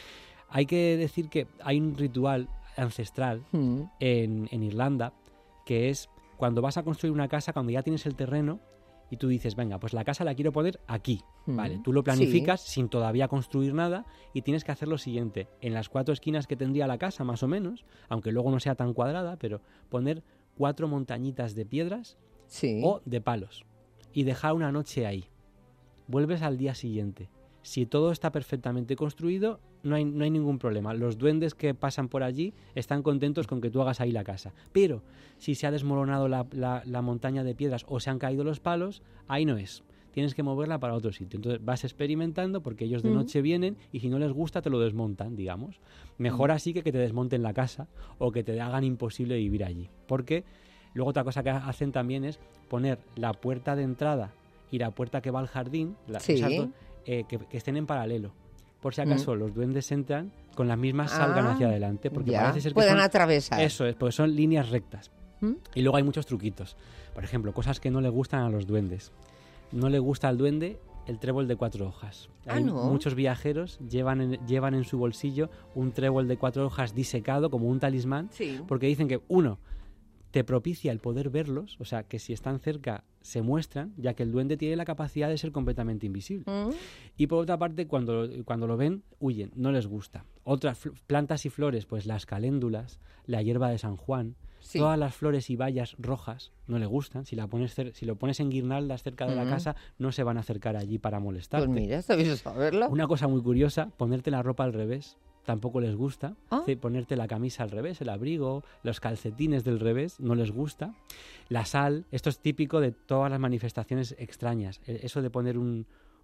Hay que decir que hay un ritual ancestral mm. en, en Irlanda, que es cuando vas a construir una casa, cuando ya tienes el terreno y tú dices, venga, pues la casa la quiero poner aquí, mm. ¿vale? Tú lo planificas sí. sin todavía construir nada, y tienes que hacer lo siguiente: en las cuatro esquinas que tendría la casa, más o menos, aunque luego no sea tan cuadrada, pero poner cuatro montañitas de piedras sí. o de palos y dejar una noche ahí. Vuelves al día siguiente. Si todo está perfectamente construido, no hay, no hay ningún problema. Los duendes que pasan por allí están contentos con que tú hagas ahí la casa. Pero si se ha desmoronado la, la, la montaña de piedras o se han caído los palos, ahí no es. Tienes que moverla para otro sitio. Entonces vas experimentando, porque ellos de mm. noche vienen y si no les gusta te lo desmontan, digamos. Mejor mm. así que que te desmonten la casa o que te hagan imposible vivir allí. Porque luego otra cosa que hacen también es poner la puerta de entrada y la puerta que va al jardín, la, sí. esas dos, eh, que, que estén en paralelo. Por si acaso mm. los duendes entran, con las mismas salgan ah, hacia adelante. Porque ya. parece ser que pueden son, atravesar. Eso es, porque son líneas rectas. ¿Mm? Y luego hay muchos truquitos. Por ejemplo, cosas que no le gustan a los duendes. No le gusta al duende el trébol de cuatro hojas. Ah, Hay ¿no? muchos viajeros llevan en, llevan en su bolsillo un trébol de cuatro hojas disecado como un talismán, sí. porque dicen que, uno, te propicia el poder verlos, o sea, que si están cerca se muestran, ya que el duende tiene la capacidad de ser completamente invisible. ¿Mm? Y por otra parte, cuando, cuando lo ven, huyen, no les gusta. Otras plantas y flores, pues las caléndulas, la hierba de San Juan, sí. todas las flores y bayas rojas no le gustan. Si la pones cer- si lo pones en guirnaldas cerca de uh-huh. la casa, no se van a acercar allí para molestarte. Pues mira, está bien saberlo. Una cosa muy curiosa, ponerte la ropa al revés tampoco les gusta. ¿Ah? Sí, ponerte la camisa al revés, el abrigo, los calcetines del revés, no les gusta. La sal, esto es típico de todas las manifestaciones extrañas. Eso de poner un,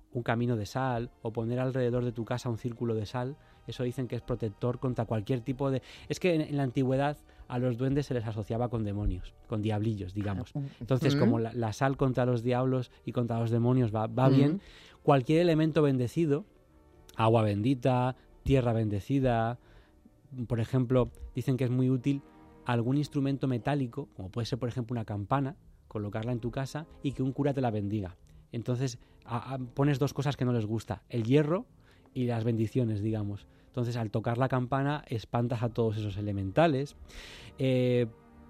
un camino de sal o poner alrededor de tu casa un círculo de sal, eso dicen que es protector contra cualquier tipo de... Es que en, en la antigüedad a los duendes se les asociaba con demonios, con diablillos, digamos. Entonces, mm. como la, la sal contra los diablos y contra los demonios va, va mm. bien, cualquier elemento bendecido, agua bendita, tierra bendecida, por ejemplo, dicen que es muy útil algún instrumento metálico, como puede ser, por ejemplo, una campana, colocarla en tu casa y que un cura te la bendiga. Entonces, a, a, pones dos cosas que no les gusta, el hierro y las bendiciones, digamos. Entonces, al tocar la campana, espantas a todos esos elementales. Eh,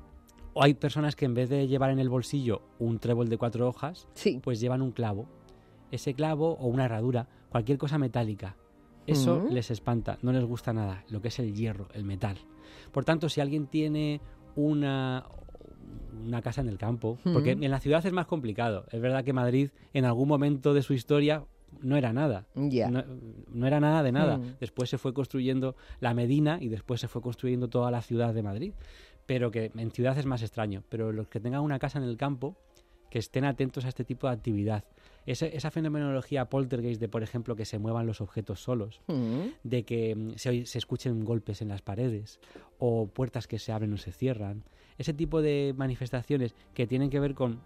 o hay personas que en vez de llevar en el bolsillo un trébol de cuatro hojas, sí. pues llevan un clavo. Ese clavo o una herradura, cualquier cosa metálica. Eso uh-huh. les espanta, no les gusta nada, lo que es el hierro, el metal. Por tanto, si alguien tiene una... una casa en el campo, uh-huh. porque en la ciudad es más complicado. Es verdad que Madrid en algún momento de su historia no era nada, yeah. no, no era nada de nada. Uh-huh. Después se fue construyendo la Medina y después se fue construyendo toda la ciudad de Madrid, pero que en ciudad es más extraño. Pero los que tengan una casa en el campo, que estén atentos a este tipo de actividad. Ese, esa fenomenología poltergeist de, por ejemplo, que se muevan los objetos solos, uh-huh. de que se, se escuchen golpes en las paredes o puertas que se abren o se cierran, ese tipo de manifestaciones que tienen que ver con,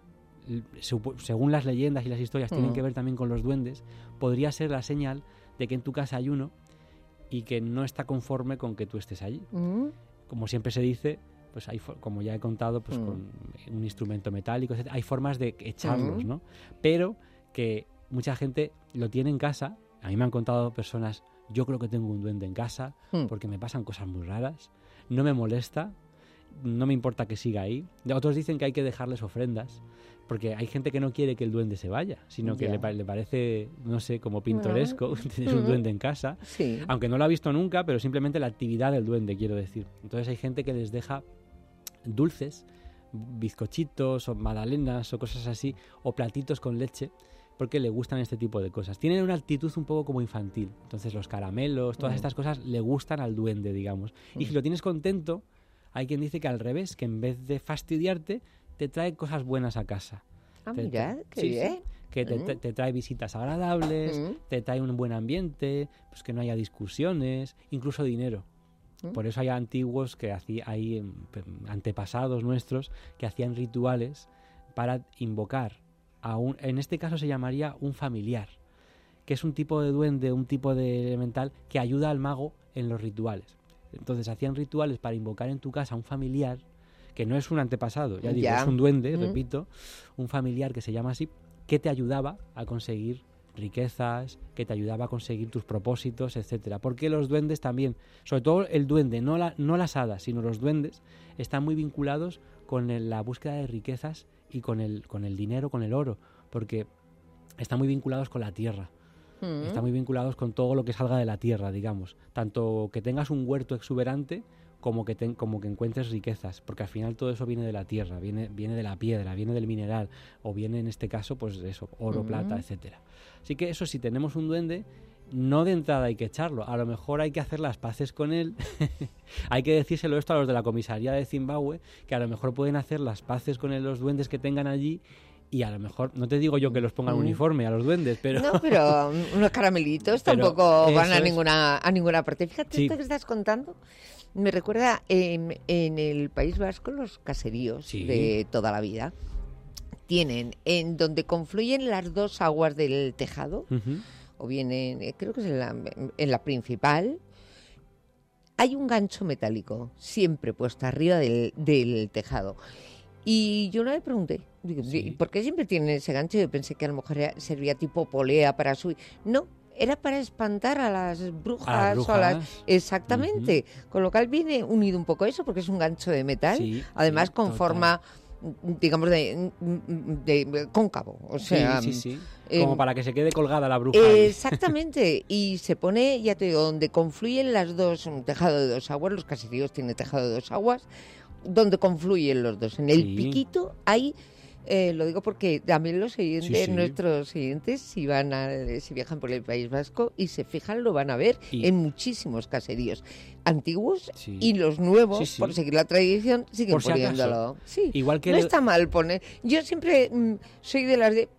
según las leyendas y las historias, uh-huh. tienen que ver también con los duendes, podría ser la señal de que en tu casa hay uno y que no está conforme con que tú estés allí. Uh-huh. Como siempre se dice, pues hay, como ya he contado, pues uh-huh. con un instrumento metálico, etcétera, hay formas de echarlos, uh-huh. ¿no? Pero que mucha gente lo tiene en casa. A mí me han contado personas, yo creo que tengo un duende en casa uh-huh. porque me pasan cosas muy raras, no me molesta, no me importa que siga ahí. Otros dicen que hay que dejarles ofrendas, porque hay gente que no quiere que el duende se vaya, sino que yeah. le, le parece, no sé, como pintoresco uh-huh. tener un duende en casa, sí. aunque no lo ha visto nunca, pero simplemente la actividad del duende, quiero decir. Entonces hay gente que les deja dulces, bizcochitos o magdalenas o cosas así, o platitos con leche, porque le gustan este tipo de cosas. Tienen una actitud un poco como infantil. Entonces los caramelos, todas uh-huh. estas cosas le gustan al duende, digamos. Uh-huh. Y si lo tienes contento, hay quien dice que al revés, que en vez de fastidiarte, te trae cosas buenas a casa. Ah, te, mira, te, qué sí, bien. Sí, que te, te, te trae visitas agradables, uh-huh. te trae un buen ambiente, pues que no haya discusiones, incluso dinero. Uh-huh. Por eso hay antiguos, que hacía, hay antepasados nuestros, que hacían rituales para invocar a un, en este caso se llamaría un familiar, que es un tipo de duende, un tipo de elemental que ayuda al mago en los rituales. Entonces hacían rituales para invocar en tu casa a un familiar, que no es un antepasado, ya digo, ya. es un duende, uh-huh. repito, un familiar que se llama así, que te ayudaba a conseguir riquezas, que te ayudaba a conseguir tus propósitos, etcétera. Porque los duendes también, sobre todo el duende, no, la, no las hadas, sino los duendes, están muy vinculados con el, la búsqueda de riquezas y con el, con el dinero, con el oro, porque están muy vinculados con la tierra. Mm. Están muy vinculados con todo lo que salga de la tierra, digamos. Tanto que tengas un huerto exuberante como que, ten, como que encuentres riquezas, porque al final todo eso viene de la tierra, viene, viene de la piedra, viene del mineral, o viene en este caso, pues eso, oro, mm. plata, etcétera. Así que eso, si tenemos un duende, no de entrada hay que echarlo, a lo mejor hay que hacer las paces con él. Hay que decírselo esto a los de la comisaría de Zimbabue, que a lo mejor pueden hacer las paces con él, los duendes que tengan allí. Y a lo mejor, no te digo yo que los pongan mm. uniforme a los duendes, pero... No, pero unos caramelitos tampoco van a ninguna, a ninguna parte. Fíjate, sí. esto que estás contando me recuerda en, en el País Vasco los caseríos sí. de toda la vida. Tienen, en donde confluyen las dos aguas del tejado, uh-huh. o bien en, creo que es en la, en la principal, hay un gancho metálico siempre puesto arriba del, del tejado. Y yo una vez pregunté, digo, sí. ¿por qué siempre tienen ese gancho? Yo pensé que a lo mejor era, servía tipo polea para subir. No, era para espantar a las brujas. ¿A las brujas? O a las... Exactamente. Uh-huh. Con lo cual viene unido un poco eso, porque es un gancho de metal, sí, además sí, con total. forma, digamos, de, de, de cóncavo. O sea, sí, sí, sí. Eh, como para que se quede colgada la bruja. Eh, exactamente. Y se pone, ya te digo, donde confluyen las dos, un tejado de dos aguas, los caseríos tienen tejado de dos aguas, donde confluyen los dos. En el sí. piquito hay, eh, lo digo porque también los oyentes, sí, sí. nuestros oyentes, si van a, si viajan por el País Vasco y se fijan, lo van a ver y... en muchísimos caseríos antiguos sí. y los nuevos, sí, sí. por seguir la tradición, siguen por si poniéndolo. Sí, Igual que no el... está mal poner. Yo siempre mm, soy de las de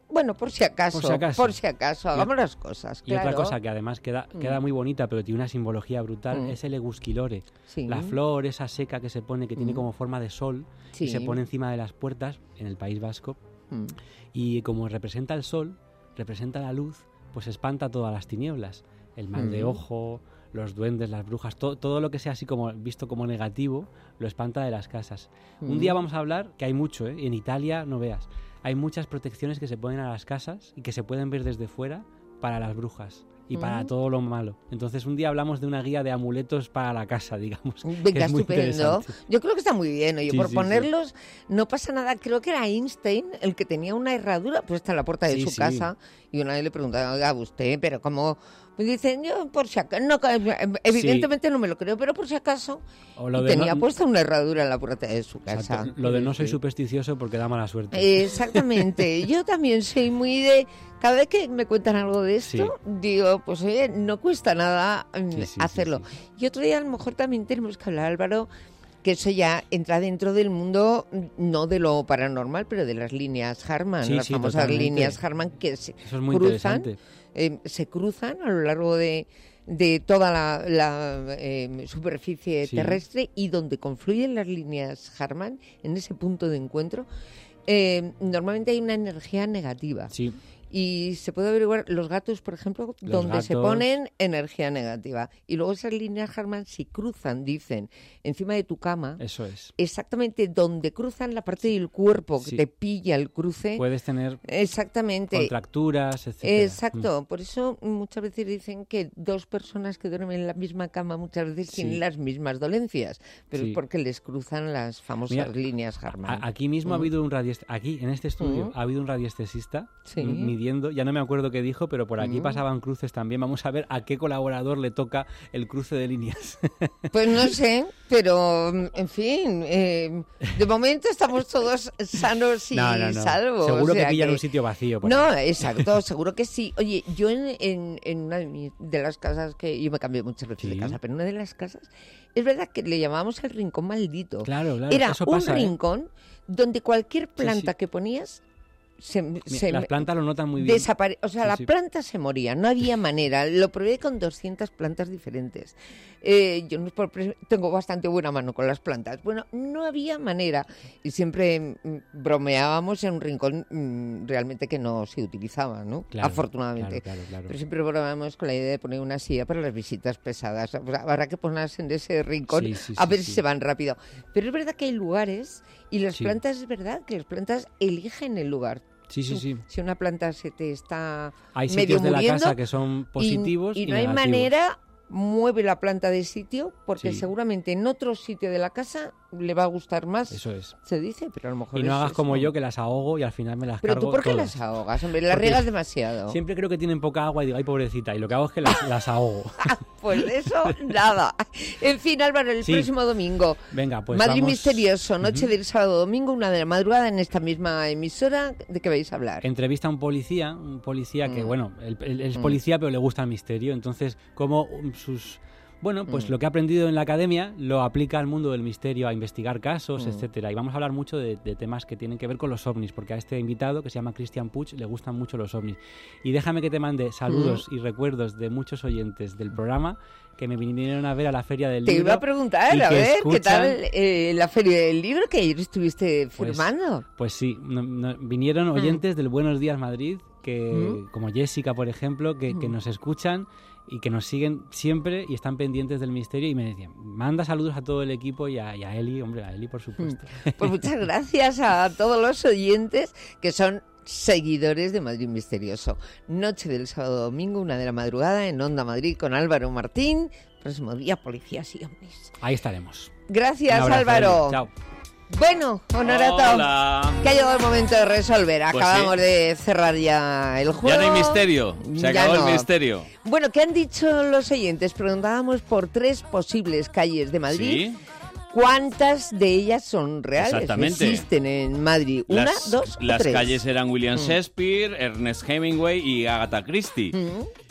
Bueno, por si acaso, por si acaso, por si acaso hagamos y, las cosas, y claro. otra cosa que además queda, queda muy bonita, pero tiene una simbología brutal, mm. es el egusquilore. Sí. La flor esa seca que se pone, que mm. tiene como forma de sol, sí. y se pone encima de las puertas en el País Vasco. Mm. Y como representa el sol, representa la luz, pues espanta todas las tinieblas. El mal mm. de ojo, los duendes, las brujas, to- todo lo que sea así como visto como negativo, lo espanta de las casas. Mm. Un día vamos a hablar, que hay mucho, ¿eh? En Italia, no veas, hay muchas protecciones que se ponen a las casas y que se pueden ver desde fuera para las brujas y mm. para todo lo malo. Entonces un día hablamos de una guía de amuletos para la casa, digamos. Venga, estupendo. Yo creo que está muy bien. Oye, sí, por sí, ponerlos sí. no pasa nada. Creo que era Einstein el que tenía una herradura puesta en la puerta de sí, su sí. casa y una vez le preguntaba, oiga, usted, pero ¿cómo...? Me dicen, yo por si acaso, no, evidentemente sí. no me lo creo, pero por si acaso, y tenía no, puesta una herradura en la puerta de su casa. Exacto. Lo de no soy supersticioso porque da mala suerte. Exactamente, yo también soy muy de, cada vez que me cuentan algo de esto, sí. digo, pues oye, no cuesta nada sí, sí, hacerlo. Sí, sí. Y otro día a lo mejor también tenemos que hablar, Álvaro, que eso ya entra dentro del mundo, no de lo paranormal, pero de las líneas Harman, sí, las sí, famosas totalmente. líneas Harman que se eso es muy cruzan. Interesante. Eh, se cruzan a lo largo de, de toda la, la eh, superficie sí. terrestre y donde confluyen las líneas Harman, en ese punto de encuentro, eh, normalmente hay una energía negativa. Sí. Y se puede averiguar los gatos, por ejemplo, los donde gatos. se ponen energía negativa. Y luego esas líneas Harman, si cruzan, dicen, encima de tu cama, eso es. Exactamente donde cruzan la parte del cuerpo que sí. te pilla el cruce. Puedes tener exactamente. contracturas, etcétera. Exacto. Mm. Por eso muchas veces dicen que dos personas que duermen en la misma cama muchas veces sí. tienen las mismas dolencias, pero sí. es porque les cruzan las famosas Mira, líneas Harman. A, aquí mismo mm. ha habido un radiest- aquí en este estudio mm. ha habido un radiestesista sí. midiendo, ya no me acuerdo qué dijo, pero por aquí mm. pasaban cruces también. Vamos a ver a qué colaborador le toca el cruce de líneas. Pues no sé, pero en fin, eh, de momento estamos todos sanos y no, no, no. salvos. Seguro o sea que pillan que... un sitio vacío. Por no, ahí. Exacto, seguro que sí. Oye, yo en, en, en una de, mis, de las casas, que yo me cambié muchas veces sí. de casa, pero en una de las casas, es verdad que le llamábamos el rincón maldito. Claro, claro. Era eso un pasa, rincón ¿eh? donde cualquier planta sí, sí. que ponías... Se, Mira, se las plantas lo notan muy bien. Desapare- o sea, sí, la sí. planta se moría, no había manera. Lo probé con doscientas plantas diferentes. Eh, yo no por pre- tengo bastante buena mano con las plantas. Bueno, no había manera. Y siempre mm, bromeábamos en un rincón mm, realmente que no se utilizaba, ¿no? Claro, afortunadamente. Claro, claro, claro. Pero siempre bromeábamos con la idea de poner una silla para las visitas pesadas. O sea, habrá que ponerse en ese rincón sí, sí, a ver sí, si sí. se van rápido. Pero es verdad que hay lugares y las sí. plantas, es verdad que las plantas eligen el lugar. Sí, sí, sí. Si una planta se te está hay medio sitios de muriendo, la casa que son positivos y, y, y no hay negativos. manera, mueve la planta de sitio porque Sí. seguramente en otro sitio de la casa le va a gustar más. Eso es. Se dice, pero a lo mejor Y no es hagas eso. como yo, que las ahogo y al final me las Pero cargo tú, ¿por qué todas. las ahogas? Hombre, las Porque riegas demasiado. Siempre creo que tienen poca agua y digo, ay, pobrecita, y lo que hago es que las, las ahogo. Pues de eso, nada. En fin, Álvaro, el Sí. próximo domingo. Venga, pues Madrid vamos... Misterioso, noche Ujú. del sábado domingo, una de la madrugada en esta misma emisora. ¿De qué vais a hablar? Entrevista a un policía, un policía que, Mm. bueno, él, él es Mm. policía pero le gusta el misterio, entonces como sus... Bueno, pues Mm. lo que ha aprendido en la academia lo aplica al mundo del misterio, a investigar casos, Mm. etcétera. Y vamos a hablar mucho de, de temas que tienen que ver con los ovnis, porque a este invitado, que se llama Cristian Puig, le gustan mucho los ovnis. Y déjame que te mande saludos Mm. y recuerdos de muchos oyentes del programa que me vinieron a ver a la Feria del Te Libro. iba a preguntar, y a que ver, escuchan... ¿qué tal eh, la Feria del Libro que ayer estuviste Pues- firmando? Pues sí, no- no- vinieron oyentes del Buenos Días Madrid, que Mm. como Jessica, por ejemplo, que, que Mm. nos escuchan y que nos siguen siempre y están pendientes del misterio y me decían, manda saludos a todo el equipo y a, y a Eli, hombre, a Eli por supuesto. Pues muchas gracias a todos los oyentes que son seguidores de Madrid Misterioso. Noche del sábado domingo, una de la madrugada en Onda Madrid con Álvaro Martín. Próximo día, policías y ovnis. Ahí estaremos. Gracias, Un abrazo, Álvaro. Eli. Chao. Bueno, Honorato, Hola. que ha llegado el momento de resolver. Pues Acabamos sí. de cerrar ya el juego. Ya no hay misterio, se Ya acabó no. el misterio. Bueno, ¿qué han dicho los oyentes? Preguntábamos por tres posibles calles de Madrid. Sí. ¿Cuántas de ellas son reales? Exactamente. Existen en Madrid. ¿Una, Las, dos o las tres? calles eran William Mm. Shakespeare, Ernest Hemingway y Agatha Christie. Mm.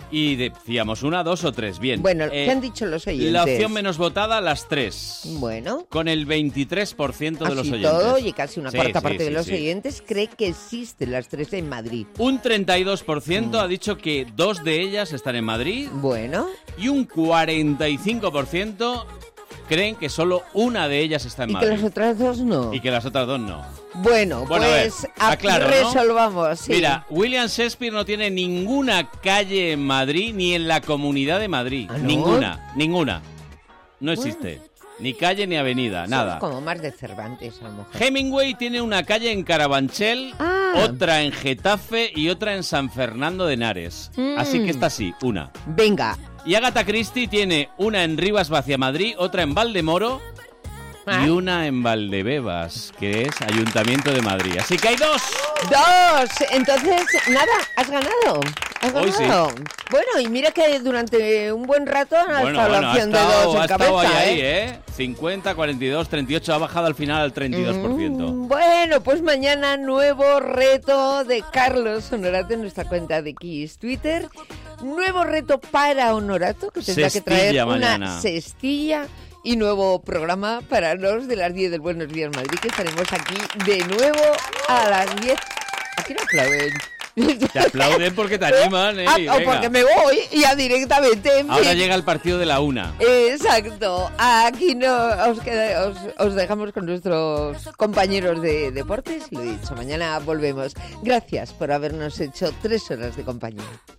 Y decíamos una, dos o tres. Bien. Bueno, ¿qué eh, han dicho los oyentes? La opción menos votada, las tres. Bueno. Con el veintitrés por ciento de los oyentes. Todo, y casi una sí, cuarta sí, parte sí, de los sí. oyentes cree que existen las tres en Madrid. Un treinta y dos por ciento mm. ha dicho que dos de ellas están en Madrid. Bueno. Y un cuarenta y cinco por ciento creen que solo una de ellas está en ¿Y Madrid. Y que las otras dos no. Y que las otras dos no. Bueno, bueno pues a ver, aclaro, resolvamos. ¿no? Sí. Mira, William Shakespeare no tiene ninguna calle en Madrid ni en la Comunidad de Madrid. ¿Ah, no? Ninguna, ninguna. No existe. Bueno. Ni calle ni avenida, nada. Como más de Cervantes, a lo mejor. Hemingway tiene una calle en Carabanchel, ah. otra en Getafe y otra en San Fernando de Henares. Mm. Así que esta sí, una. Venga. Y Agatha Christie tiene una en Rivas Vaciamadrid, otra en Valdemoro ¿Ah? y una en Valdebebas, que es Ayuntamiento de Madrid. Así que hay dos. Dos. Entonces, nada, has ganado. Has ganado. Hoy sí. Bueno, y mira que durante un buen rato ha bueno, estado bueno, la opción ha estado, de dos en ha cabeza, estado ahí, ¿eh? ahí, ¿eh? cincuenta, cuarenta y dos, treinta y ocho, ha bajado al final al treinta y dos por ciento. Mm, bueno, pues mañana nuevo reto de Carlos Honorato en nuestra cuenta de Kiss Twitter. Nuevo reto para Honorato, que tendrá cestilla que traer mañana. Una cestilla. Y nuevo programa para los de las diez del Buenos Días Madrid, que estaremos aquí de nuevo a las diez. Aquí no aplauden. Te aplauden porque te animan, ¿eh? Ah, o porque me voy ya directamente. En Ahora fin. llega el partido de la una. Exacto. Aquí no os, queda, os, os dejamos con nuestros compañeros de deportes. Lo he dicho, mañana volvemos. Gracias por habernos hecho tres horas de compañía.